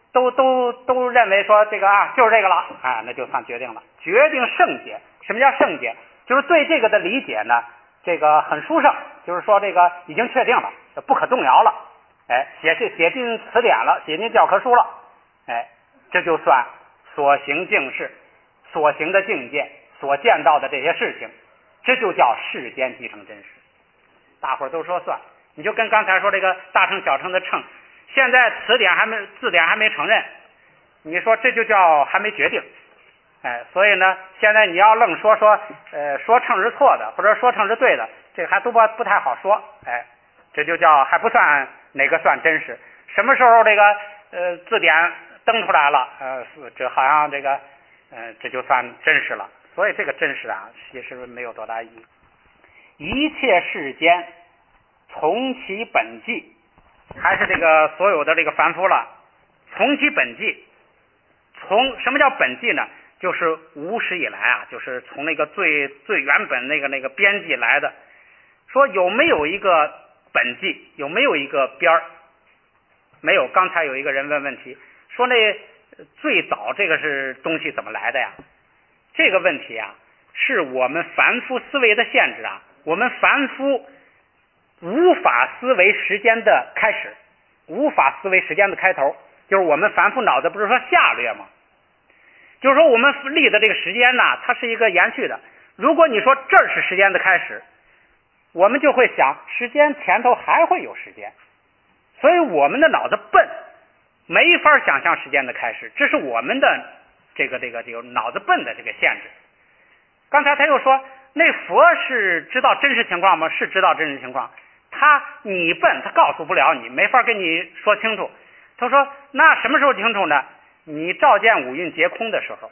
都都都认为说这个啊就是这个了，啊，那就算决定了，决定圣解。什么叫圣解？就是对这个的理解呢，这个很殊胜，就是说这个已经确定了，不可动摇了，哎，写进写进词典了，写进教科书了，哎，这就算所行境事，所行的境界，所见到的这些事情，这就叫世间即成真实。大伙儿都说算，你就跟刚才说这个大乘小乘的乘，现在词典还没字典还没承认，你说这就叫还没决定，哎，所以呢，现在你要愣说说，呃，说乘是错的，或者说乘是对的，这个还都不不太好说，哎，这就叫还不算哪个算真实。什么时候这个呃字典登出来了，呃，这好像这个，呃，这就算真实了。所以这个真实啊，其实没有多大意义。一切世间从其本际，还是这个所有的这个凡夫了，从其本际，从什么叫本际呢？就是无始以来啊，就是从那个最最原本那个那个边际来的。说有没有一个本际，有没有一个边儿？没有。刚才有一个人问问题，说那最早这个是东西怎么来的呀？这个问题啊，是我们凡夫思维的限制啊。我们凡夫无法思维时间的开始，无法思维时间的开头，就是我们凡夫脑子不是说下略吗？就是说我们立的这个时间呢，它是一个延续的。如果你说这是时间的开始，我们就会想时间前头还会有时间，所以我们的脑子笨，没法想象时间的开始，这是我们的这个这个这个脑子笨的这个限制。刚才他又说，那佛是知道真实情况吗？是知道真实情况，他你笨，他告诉不了你，没法跟你说清楚。他说那什么时候清楚呢？你照见五蕴皆空的时候。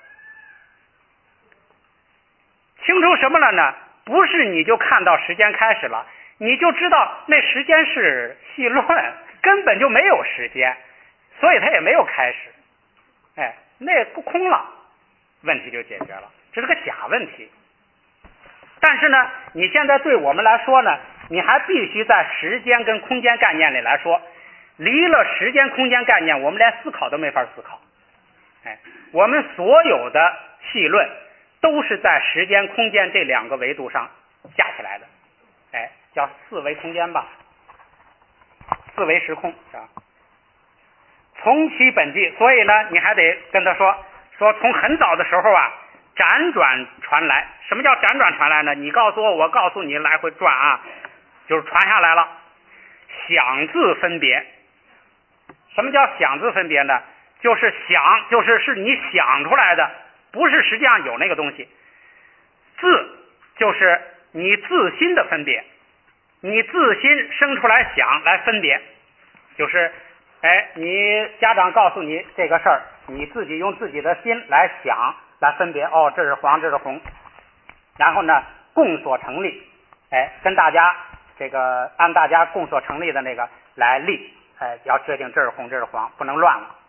清楚什么了呢？不是你就看到时间开始了，你就知道那时间是戏论，根本就没有时间，所以它也没有开始，哎，那不空了，问题就解决了。这是个假问题。但是呢，你现在对我们来说呢，你还必须在时间跟空间概念里来说，离了时间空间概念，我们连思考都没法思考。哎，我们所有的戏论都是在时间空间这两个维度上架起来的，哎，叫四维空间吧，四维时空是吧？从其本际，所以呢，你还得跟他说说从很早的时候啊，辗转传来。什么叫辗转传来呢？你告诉我，我告诉你，来回转啊，就是传下来了。想字分别，什么叫想字分别呢？就是想，就是是你想出来的，不是实际上有那个东西。自就是你自心的分别，你自心生出来想来分别，就是哎，你家长告诉你这个事儿，你自己用自己的心来想来分别，哦，这是黄，这是红，然后呢共所成立，哎，跟大家这个按大家共所成立的那个来立，哎，要确定这是红，这是黄，不能乱了。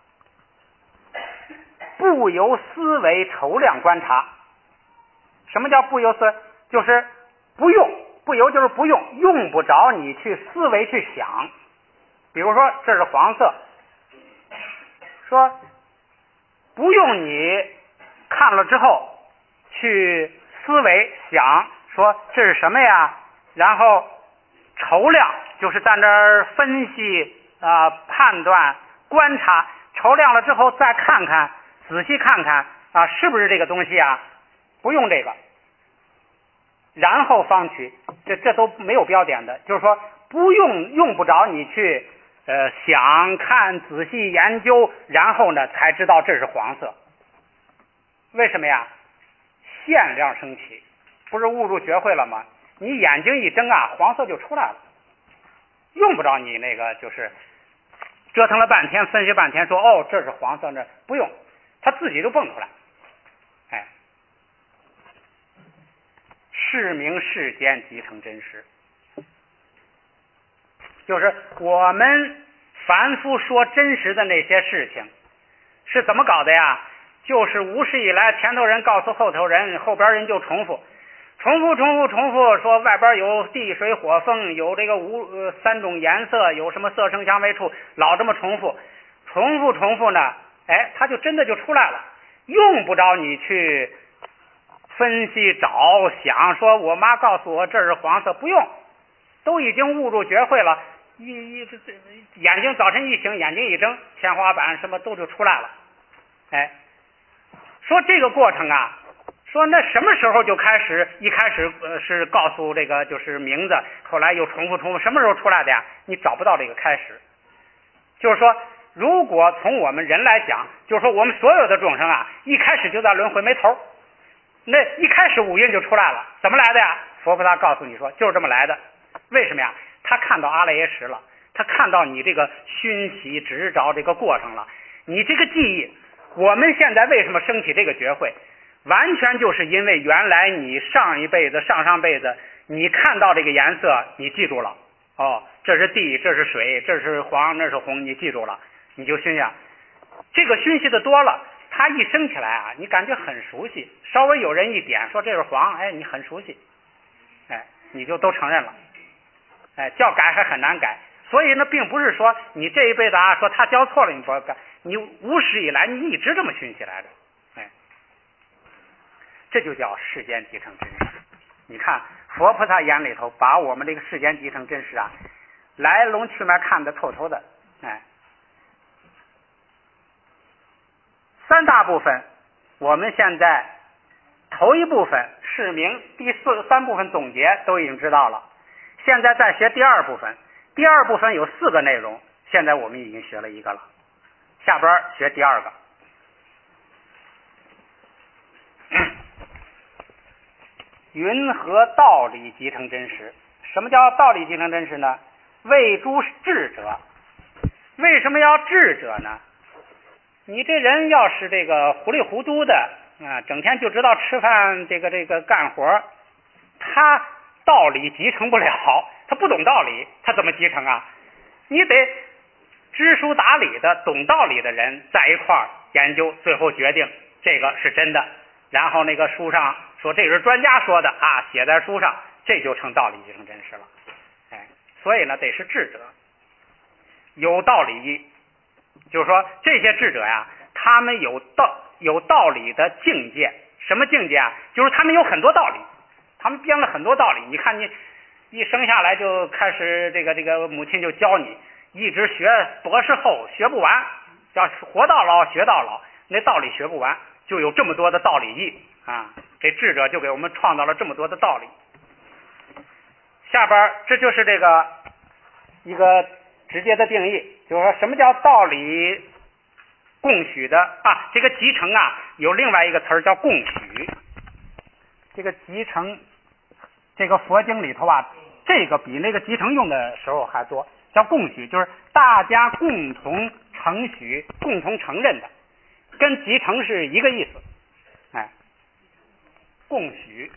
不由思维筹量观察。什么叫不由思？就是不用，不由就是不用，用不着你去思维去想。比如说这是黄色，说不用你看了之后去思维想说这是什么呀，然后筹量就是在那儿分析啊、呃、判断观察，筹量了之后再看看仔细看看啊是不是这个东西啊，不用这个，然后方取，这这都没有标点的，就是说不用用不着你去呃想看仔细研究，然后呢才知道这是黄色。为什么呀？限量升起，不是误入学会了吗？你眼睛一睁啊，黄色就出来了，用不着你那个就是折腾了半天分析半天说哦这是黄色，这不用，它自己就蹦出来。哎，是名世间即成真实。就是我们凡夫说真实的那些事情是怎么搞的呀？就是无始以来前头人告诉后头人，后边人就重复重复重复重复，说外边有地水火风，有这个五、呃、三种颜色，有什么色声香味触，老这么重复重重复重复呢，哎，它就真的就出来了，用不着你去分析找想，说我妈告诉我这是黄色，不用，都已经误入学会了，一一这这眼睛早晨一醒，眼睛一睁，天花板什么都就出来了。哎，说这个过程啊，说那什么时候就开始？一开始呃是告诉这个就是名字，后来又重复重复，什么时候出来的呀？你找不到这个开始。就是说，如果从我们人来讲，就是说我们所有的众生啊，一开始就在轮回没头，那一开始五蕴就出来了，怎么来的呀？佛菩萨告诉你说，就是这么来的。为什么呀？他看到阿赖耶识了，他看到你这个熏习执着这个过程了，你这个记忆。我们现在为什么升起这个觉会，完全就是因为原来你上一辈子上上辈子你看到这个颜色你记住了，哦，这是地，这是水，这是黄，那是红，你记住了，你就熏呀。这个熏习的多了，它一升起来啊，你感觉很熟悉，稍微有人一点说这是黄，哎，你很熟悉，哎，你就都承认了，哎，叫改还很难改。所以呢，并不是说你这一辈子啊，说他教错了你不要改，你无始以来你一直这么熏习来的，哎，这就叫世间集成真实。你看佛菩萨眼里头把我们这个世间集成真实啊，来龙去脉看得透透的，哎，三大部分，我们现在头一部分释明，第四三部分总结都已经知道了，现在再学第二部分。第二部分有四个内容，现在我们已经学了一个了，下边学第二个。云何道理集成真实？什么叫道理集成真实呢？为诸智者。为什么要智者呢？你这人要是这个糊里糊涂的啊，整天就知道吃饭这个这个干活，他道理集成不了，他不懂道理，他怎么集成啊？你得知书达理的懂道理的人在一块儿研究，最后决定这个是真的，然后那个书上说这是专家说的啊，写在书上，这就成道理集成真实了。哎，所以呢，得是智者，有道理，就是说这些智者呀，他们有道有道理的境界。什么境界啊？就是他们有很多道理，他们编了很多道理。你看你一生下来就开始这个这个母亲就教你，一直学博士后学不完，叫活到老学到老，那道理学不完，就有这么多的道理义啊！这智者就给我们创造了这么多的道理。下边这就是这个一个直接的定义，就是说什么叫道理共许的啊？这个集成啊，有另外一个词儿叫共许。这个集成，这个佛经里头啊，这个比那个集成用的时候还多，叫共许，就是大家共同承许、共同承认的，跟集成是一个意思。哎，共许。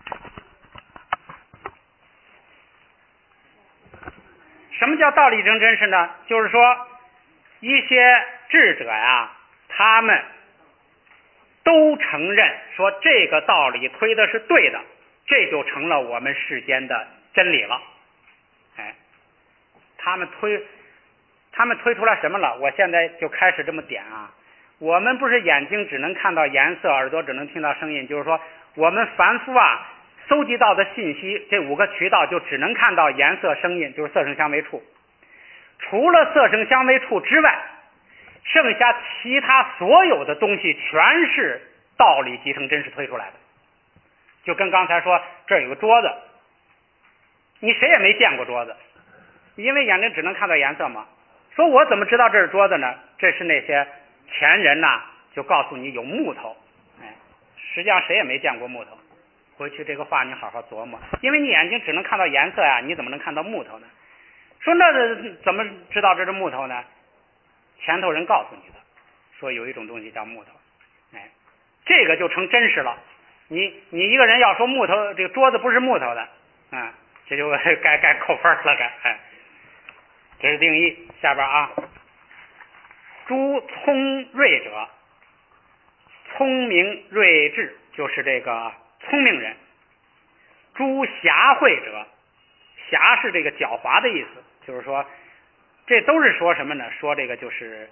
什么叫道理真真实呢？就是说一些智者呀，他们都承认说这个道理推的是对的，这就成了我们世间的真理了。哎，他们推他们推出来什么了？我现在就开始这么点啊。我们不是眼睛只能看到颜色，耳朵只能听到声音，就是说我们凡夫啊搜集到的信息，这五个渠道就只能看到颜色、声音，就是色声香味触。除了色声香味触之外，剩下其他所有的东西全是道理集成真实推出来的。就跟刚才说这儿有个桌子，你谁也没见过桌子，因为眼睛只能看到颜色嘛。说我怎么知道这是桌子呢？这是那些前人呐、啊、就告诉你有木头，哎，实际上谁也没见过木头。回去这个话你好好琢磨，因为你眼睛只能看到颜色呀、啊，你怎么能看到木头呢？说那怎么知道这是木头呢？前头人告诉你的，说有一种东西叫木头，哎，这个就成真实了。你你一个人要说木头这个桌子不是木头的，啊，这就该该扣分了，该哎，这是定义。下边啊，诸聪睿者，聪明睿智就是这个聪明人。诸狭慧者，狭是这个狡猾的意思，就是说这都是说什么呢？说这个就是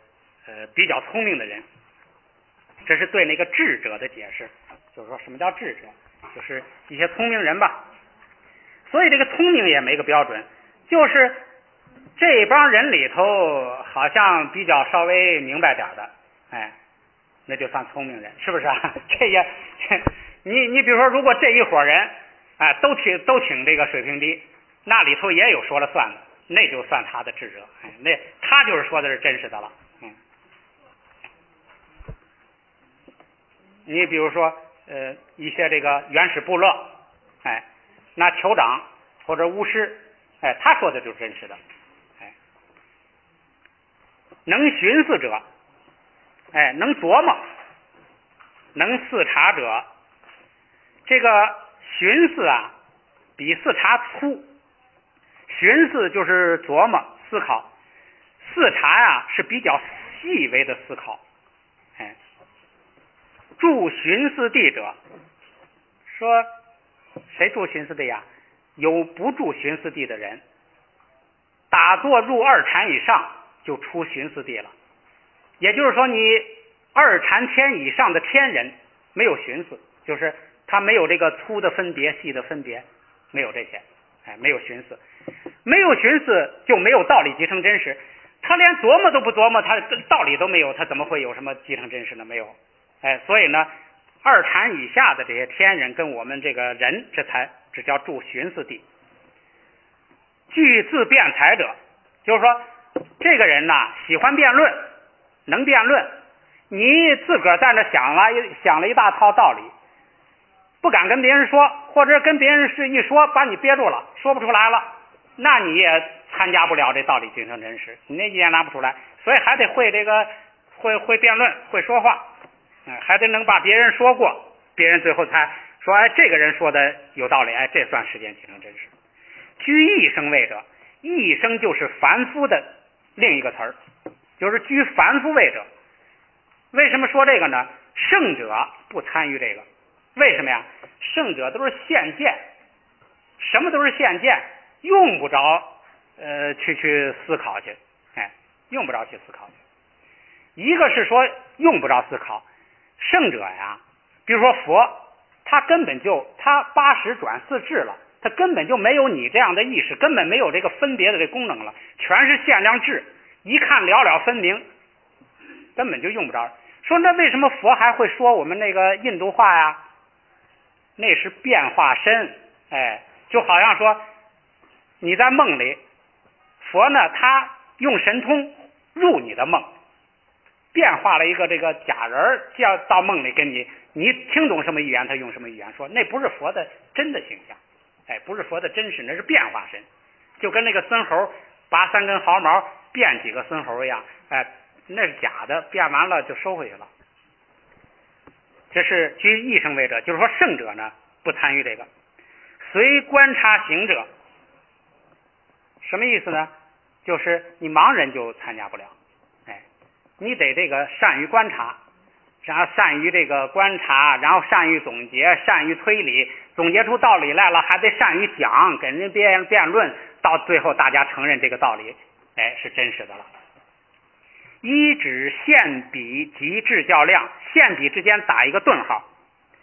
呃比较聪明的人。这是对那个智者的解释，就是说什么叫智者，就是一些聪明人吧。所以这个聪明也没个标准，就是这帮人里头好像比较稍微明白点的，哎，那就算聪明人，是不是啊？这也你你比如说，如果这一伙人哎都挺都挺这个水平低，那里头也有说了算的，那就算他的智者，哎，那他就是说的是真实的了。嗯，你比如说呃一些这个原始部落，哎，那酋长或者巫师，哎，他说的就是真实的。哎，能寻思者，哎，能琢磨，能视察者，这个寻思啊比视察粗。寻思就是琢磨思考，视察呀、啊、是比较细微的思考。哎，住寻思地者，说谁住寻思地呀？有不住寻思地的人，打坐入二禅以上就出寻思地了。也就是说，你二禅天以上的天人没有寻思，就是他没有这个粗的分别、细的分别，没有这些，哎，没有寻思，没有寻思就没有道理集成真实。他连琢磨都不琢磨，他道理都没有，他怎么会有什么集成真实呢？没有，哎，所以呢，二禅以下的这些天人跟我们这个人，这才只叫住寻思地。具自辩才者，就是说这个人呐喜欢辩论，能辩论，你自个儿在那想了想了一大套道理，不敢跟别人说，或者跟别人是一说把你憋住了，说不出来了，那你也参加不了这道理精神真实，你那意见拿不出来，所以还得会这个会会辩论，会说话，嗯，还得能把别人说过，别人最后才说，哎，这个人说的有道理，哎，这算实践精神真实。居易生位者，易生就是凡夫的另一个词儿，就是居凡夫位者。为什么说这个呢？圣者不参与这个，为什么呀？圣者都是现见，什么都是现见，用不着呃去去思考去，哎，用不着去思考去。一个是说用不着思考，圣者呀，比如说佛，他根本就他八十转四智了，他根本就没有你这样的意识，根本没有这个分别的这功能了，全是限量智，一看了了分明，根本就用不着。说那为什么佛还会说我们那个印度话呀？那是变化身，哎，就好像说你在梦里，佛呢他用神通入你的梦，变化了一个这个假人，叫到梦里跟你，你听懂什么语言他用什么语言说，那不是佛的真的形象，哎，不是佛的真实，那是变化身，就跟那个孙猴拔三根毫毛变几个孙猴一样，哎，那是假的，变完了就收回去了。这是居易生位者，就是说圣者呢不参与这个。随观察行者，什么意思呢？就是你盲人就参加不了，哎，你得这个善于观察，然后善于这个观察，然后善于总结，善于推理，总结出道理来了，还得善于讲，跟人辩辩论，到最后大家承认这个道理，哎，是真实的了。一指现比及质较量，现比之间打一个顿号。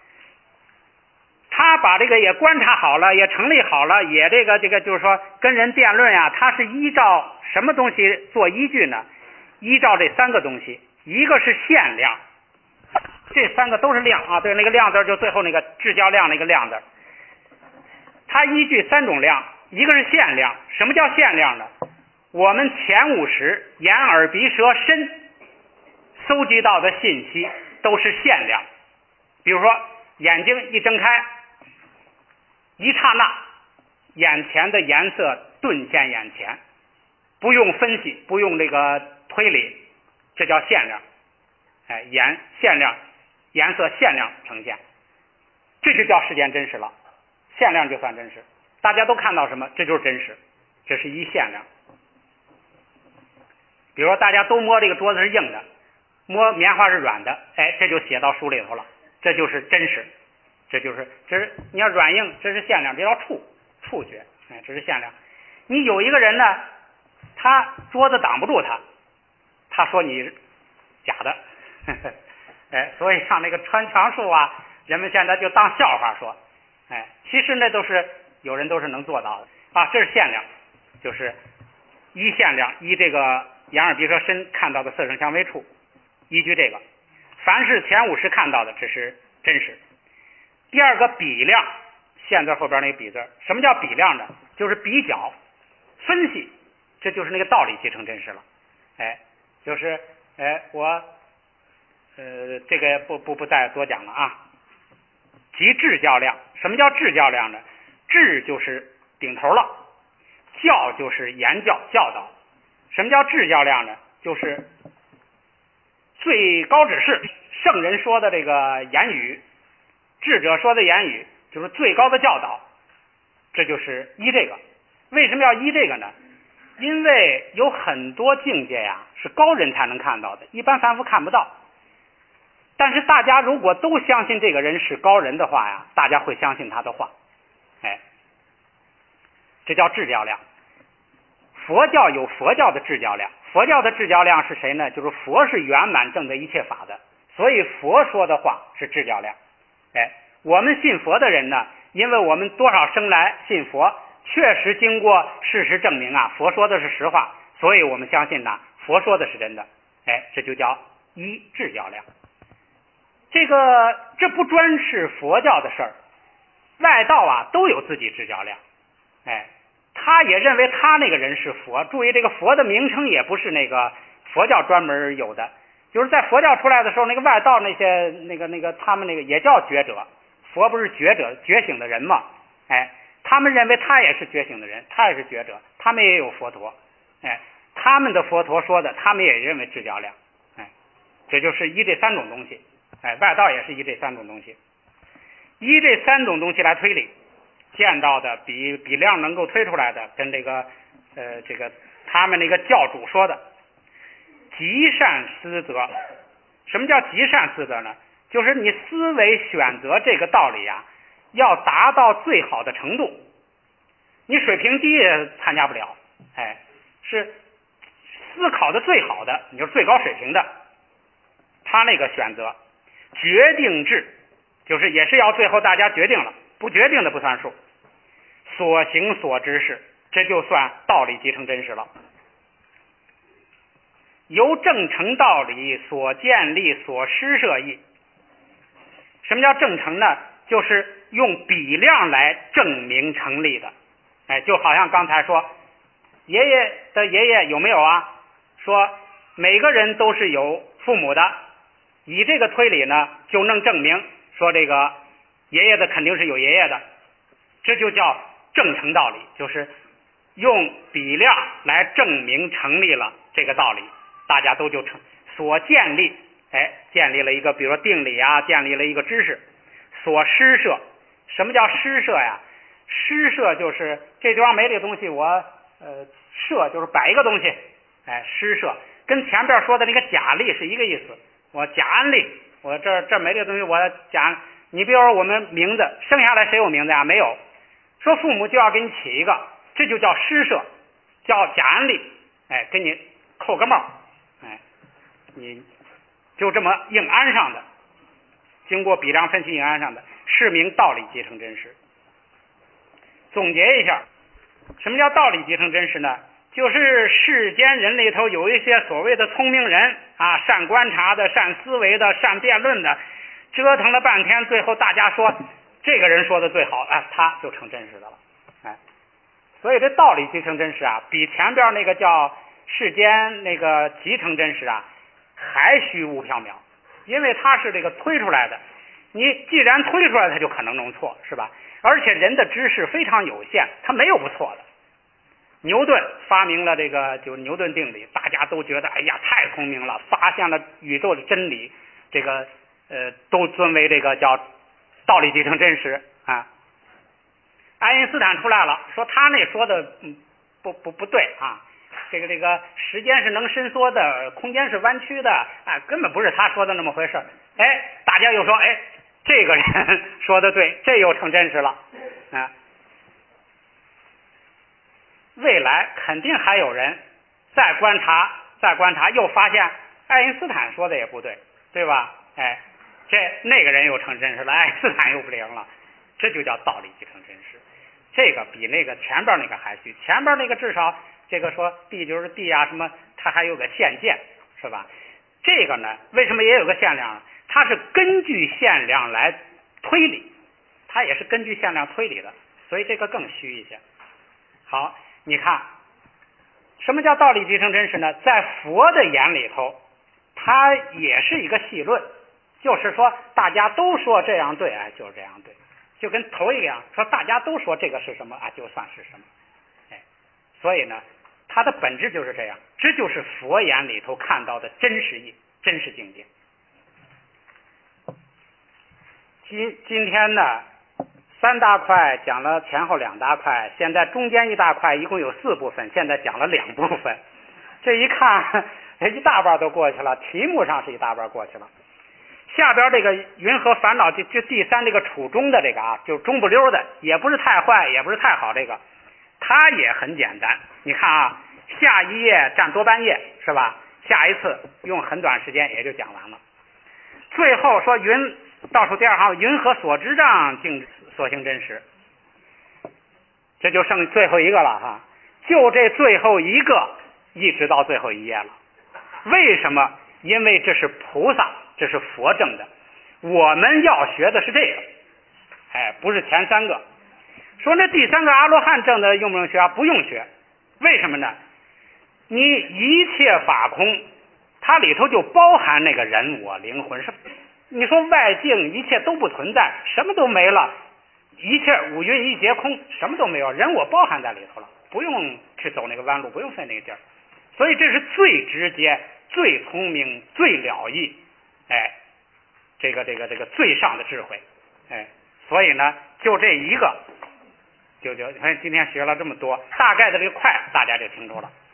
他把这个也观察好了，也成立好了，也这个这个就是说跟人辩论呀，他是依照什么东西做依据呢？依照这三个东西，一个是现量，这三个都是量啊，对，那个量字就最后那个质较量那个量字，它依据三种量，一个是现量。什么叫现量呢？我们前五十眼耳鼻舌身搜集到的信息都是现量，比如说眼睛一睁开，一刹那眼前的颜色顿现眼前，不用分析，不用这个推理，这叫现量，哎，眼现量，颜色现量呈现，这就叫事件真实了，现量就算真实，大家都看到什么，这就是真实，这是一现量。比如说大家都摸这个桌子是硬的，摸棉花是软的，哎，这就写到书里头了，这就是真实，这就是这是你要软硬，这是现量，这叫触触觉，哎，这是现量。你有一个人呢，他桌子挡不住他，他说你假的。哎，所以像那个穿墙术啊，人们现在就当笑话说。哎，其实那都是有人都是能做到的啊。这是限量，就是依限量，依这个眼耳鼻舌身看到的色声香味触，依据这个，凡是前五识看到的，这是真实。第二个比量，现在后边那个比字，什么叫比量呢？就是比较、分析，这就是那个道理即成真实了。哎，就是哎我呃这个不不不再多讲了啊。即智教量，什么叫智教量呢？智就是顶头了，教就是言教教导。什么叫智教量呢？就是最高指示，圣人说的这个言语，智者说的言语，就是最高的教导。这就是依这个。为什么要依这个呢？因为有很多境界呀是高人才能看到的，一般凡夫看不到。但是大家如果都相信这个人是高人的话呀，大家会相信他的话。哎，这叫智教量。佛教有佛教的智教量，佛教的智教量是谁呢？就是佛是圆满正的一切法的，所以佛说的话是智教量。哎，我们信佛的人呢，因为我们多少生来信佛，确实经过事实证明啊，佛说的是实话，所以我们相信呐，佛说的是真的。哎，这就叫依智教量。这个这不专是佛教的事儿，外道啊都有自己智教量。哎，他也认为他那个人是佛。注意，这个佛的名称也不是那个佛教专门有的，就是在佛教出来的时候，那个外道那些那个那个他们那个也叫觉者。佛不是觉者觉醒的人嘛？哎，他们认为他也是觉醒的人，他也是觉者，他们也有佛陀。哎，他们的佛陀说的，他们也认为智教量。哎，这就是依这三种东西。哎，外道也是依这三种东西，依这三种东西来推理，见到的比比量能够推出来的，跟这个呃这个他们那个教主说的，极善思则。什么叫极善思则呢？就是你思维选择这个道理啊，要达到最好的程度。你水平低也参加不了，哎，是思考的最好的，你就是最高水平的。他那个选择决定制，就是也是要最后大家决定了，不决定的不算数。所行所知是，这就算道理即成真实了。由正成道理所建立所施设义。什么叫正成呢？就是用比量来证明成立的。哎，就好像刚才说爷爷的爷爷有没有啊？说每个人都是有父母的，以这个推理呢，就能证明说这个爷爷的肯定是有爷爷的，这就叫正成道理，就是用比量来证明成立了这个道理，大家都就成所建立，哎，建立了一个比如说定理啊，建立了一个知识。所施设，什么叫施设呀？施设就是这地方没这个东西，我呃设就是摆一个东西，哎，施设跟前边说的那个假立是一个意思。我假安立，我这这没这个东西，我假。你比如说我们名字生下来谁有名字呀？没有。说父母就要给你起一个，这就叫施设，叫假安立。哎，给你扣个帽，哎，你就这么硬安上的，经过比量分析硬安上的，是名道理即成真实。总结一下，什么叫道理即成真实呢？就是世间人里头有一些所谓的聪明人啊，善观察的、善思维的、善辩论的，折腾了半天，最后大家说这个人说的最好，啊，他就成真实的了。哎，所以这道理即成真实啊，比前边那个叫世间那个即成真实啊，还虚无缥缈，因为它是这个推出来的。你既然推出来，它就可能弄错，是吧？而且人的知识非常有限，他没有不错的。牛顿发明了这个就是牛顿定理，大家都觉得哎呀太聪明了，发现了宇宙的真理，这个呃都尊为这个叫道理即成真实啊。爱因斯坦出来了，说他那说的嗯不不不对啊，这个这个时间是能伸缩的，空间是弯曲的啊，根本不是他说的那么回事。哎，大家又说哎这个人说的对，这又成真实了啊。未来肯定还有人再观察再观察，又发现爱因斯坦说的也不对，对吧？哎，这那个人又成真实了，爱因斯坦又不灵了，这就叫道理即成真实。这个比那个前边那个还虚，前边那个至少这个说地就是地啊什么，它还有个限见，是吧？这个呢，为什么也有个限量？它是根据限量来推理，它也是根据限量推理的，所以这个更虚一些。好，你看什么叫道理即成真实呢？在佛的眼里头，它也是一个细论，就是说大家都说这样对，哎，就是这样对，就跟头一样，说大家都说这个是什么啊，就算是什么，哎，所以呢，它的本质就是这样，这就是佛眼里头看到的真实义、真实境界。今今天呢，三大块讲了前后两大块，现在中间一大块一共有四部分，现在讲了两部分，这一看一大半都过去了，题目上是一大半过去了。下边这个云和烦恼，就就第三这个处中的这个啊，就是中不溜的，也不是太坏，也不是太好，这个它也很简单。你看啊，下一页占多半页是吧？下一次用很短时间也就讲完了。最后说云倒数第二行，云和所知障境所行真实，这就剩最后一个了哈。就这最后一个，一直到最后一页了。为什么？因为这是菩萨，这是佛证的，我们要学的是这个，哎，不是前三个。说那第三个阿罗汉证的用不用学？不用学。为什么呢？你一切法空，它里头就包含那个人我灵魂，是你说外境一切都不存在，什么都没了，一切五蕴一皆空，什么都没有，人我包含在里头了，不用去走那个弯路，不用费那个劲儿。所以这是最直接、最聪明、最了义，哎，这个这个这个最上的智慧，哎，所以呢，就这一个，就就反正今天学了这么多，大概的这个快大家就清楚了。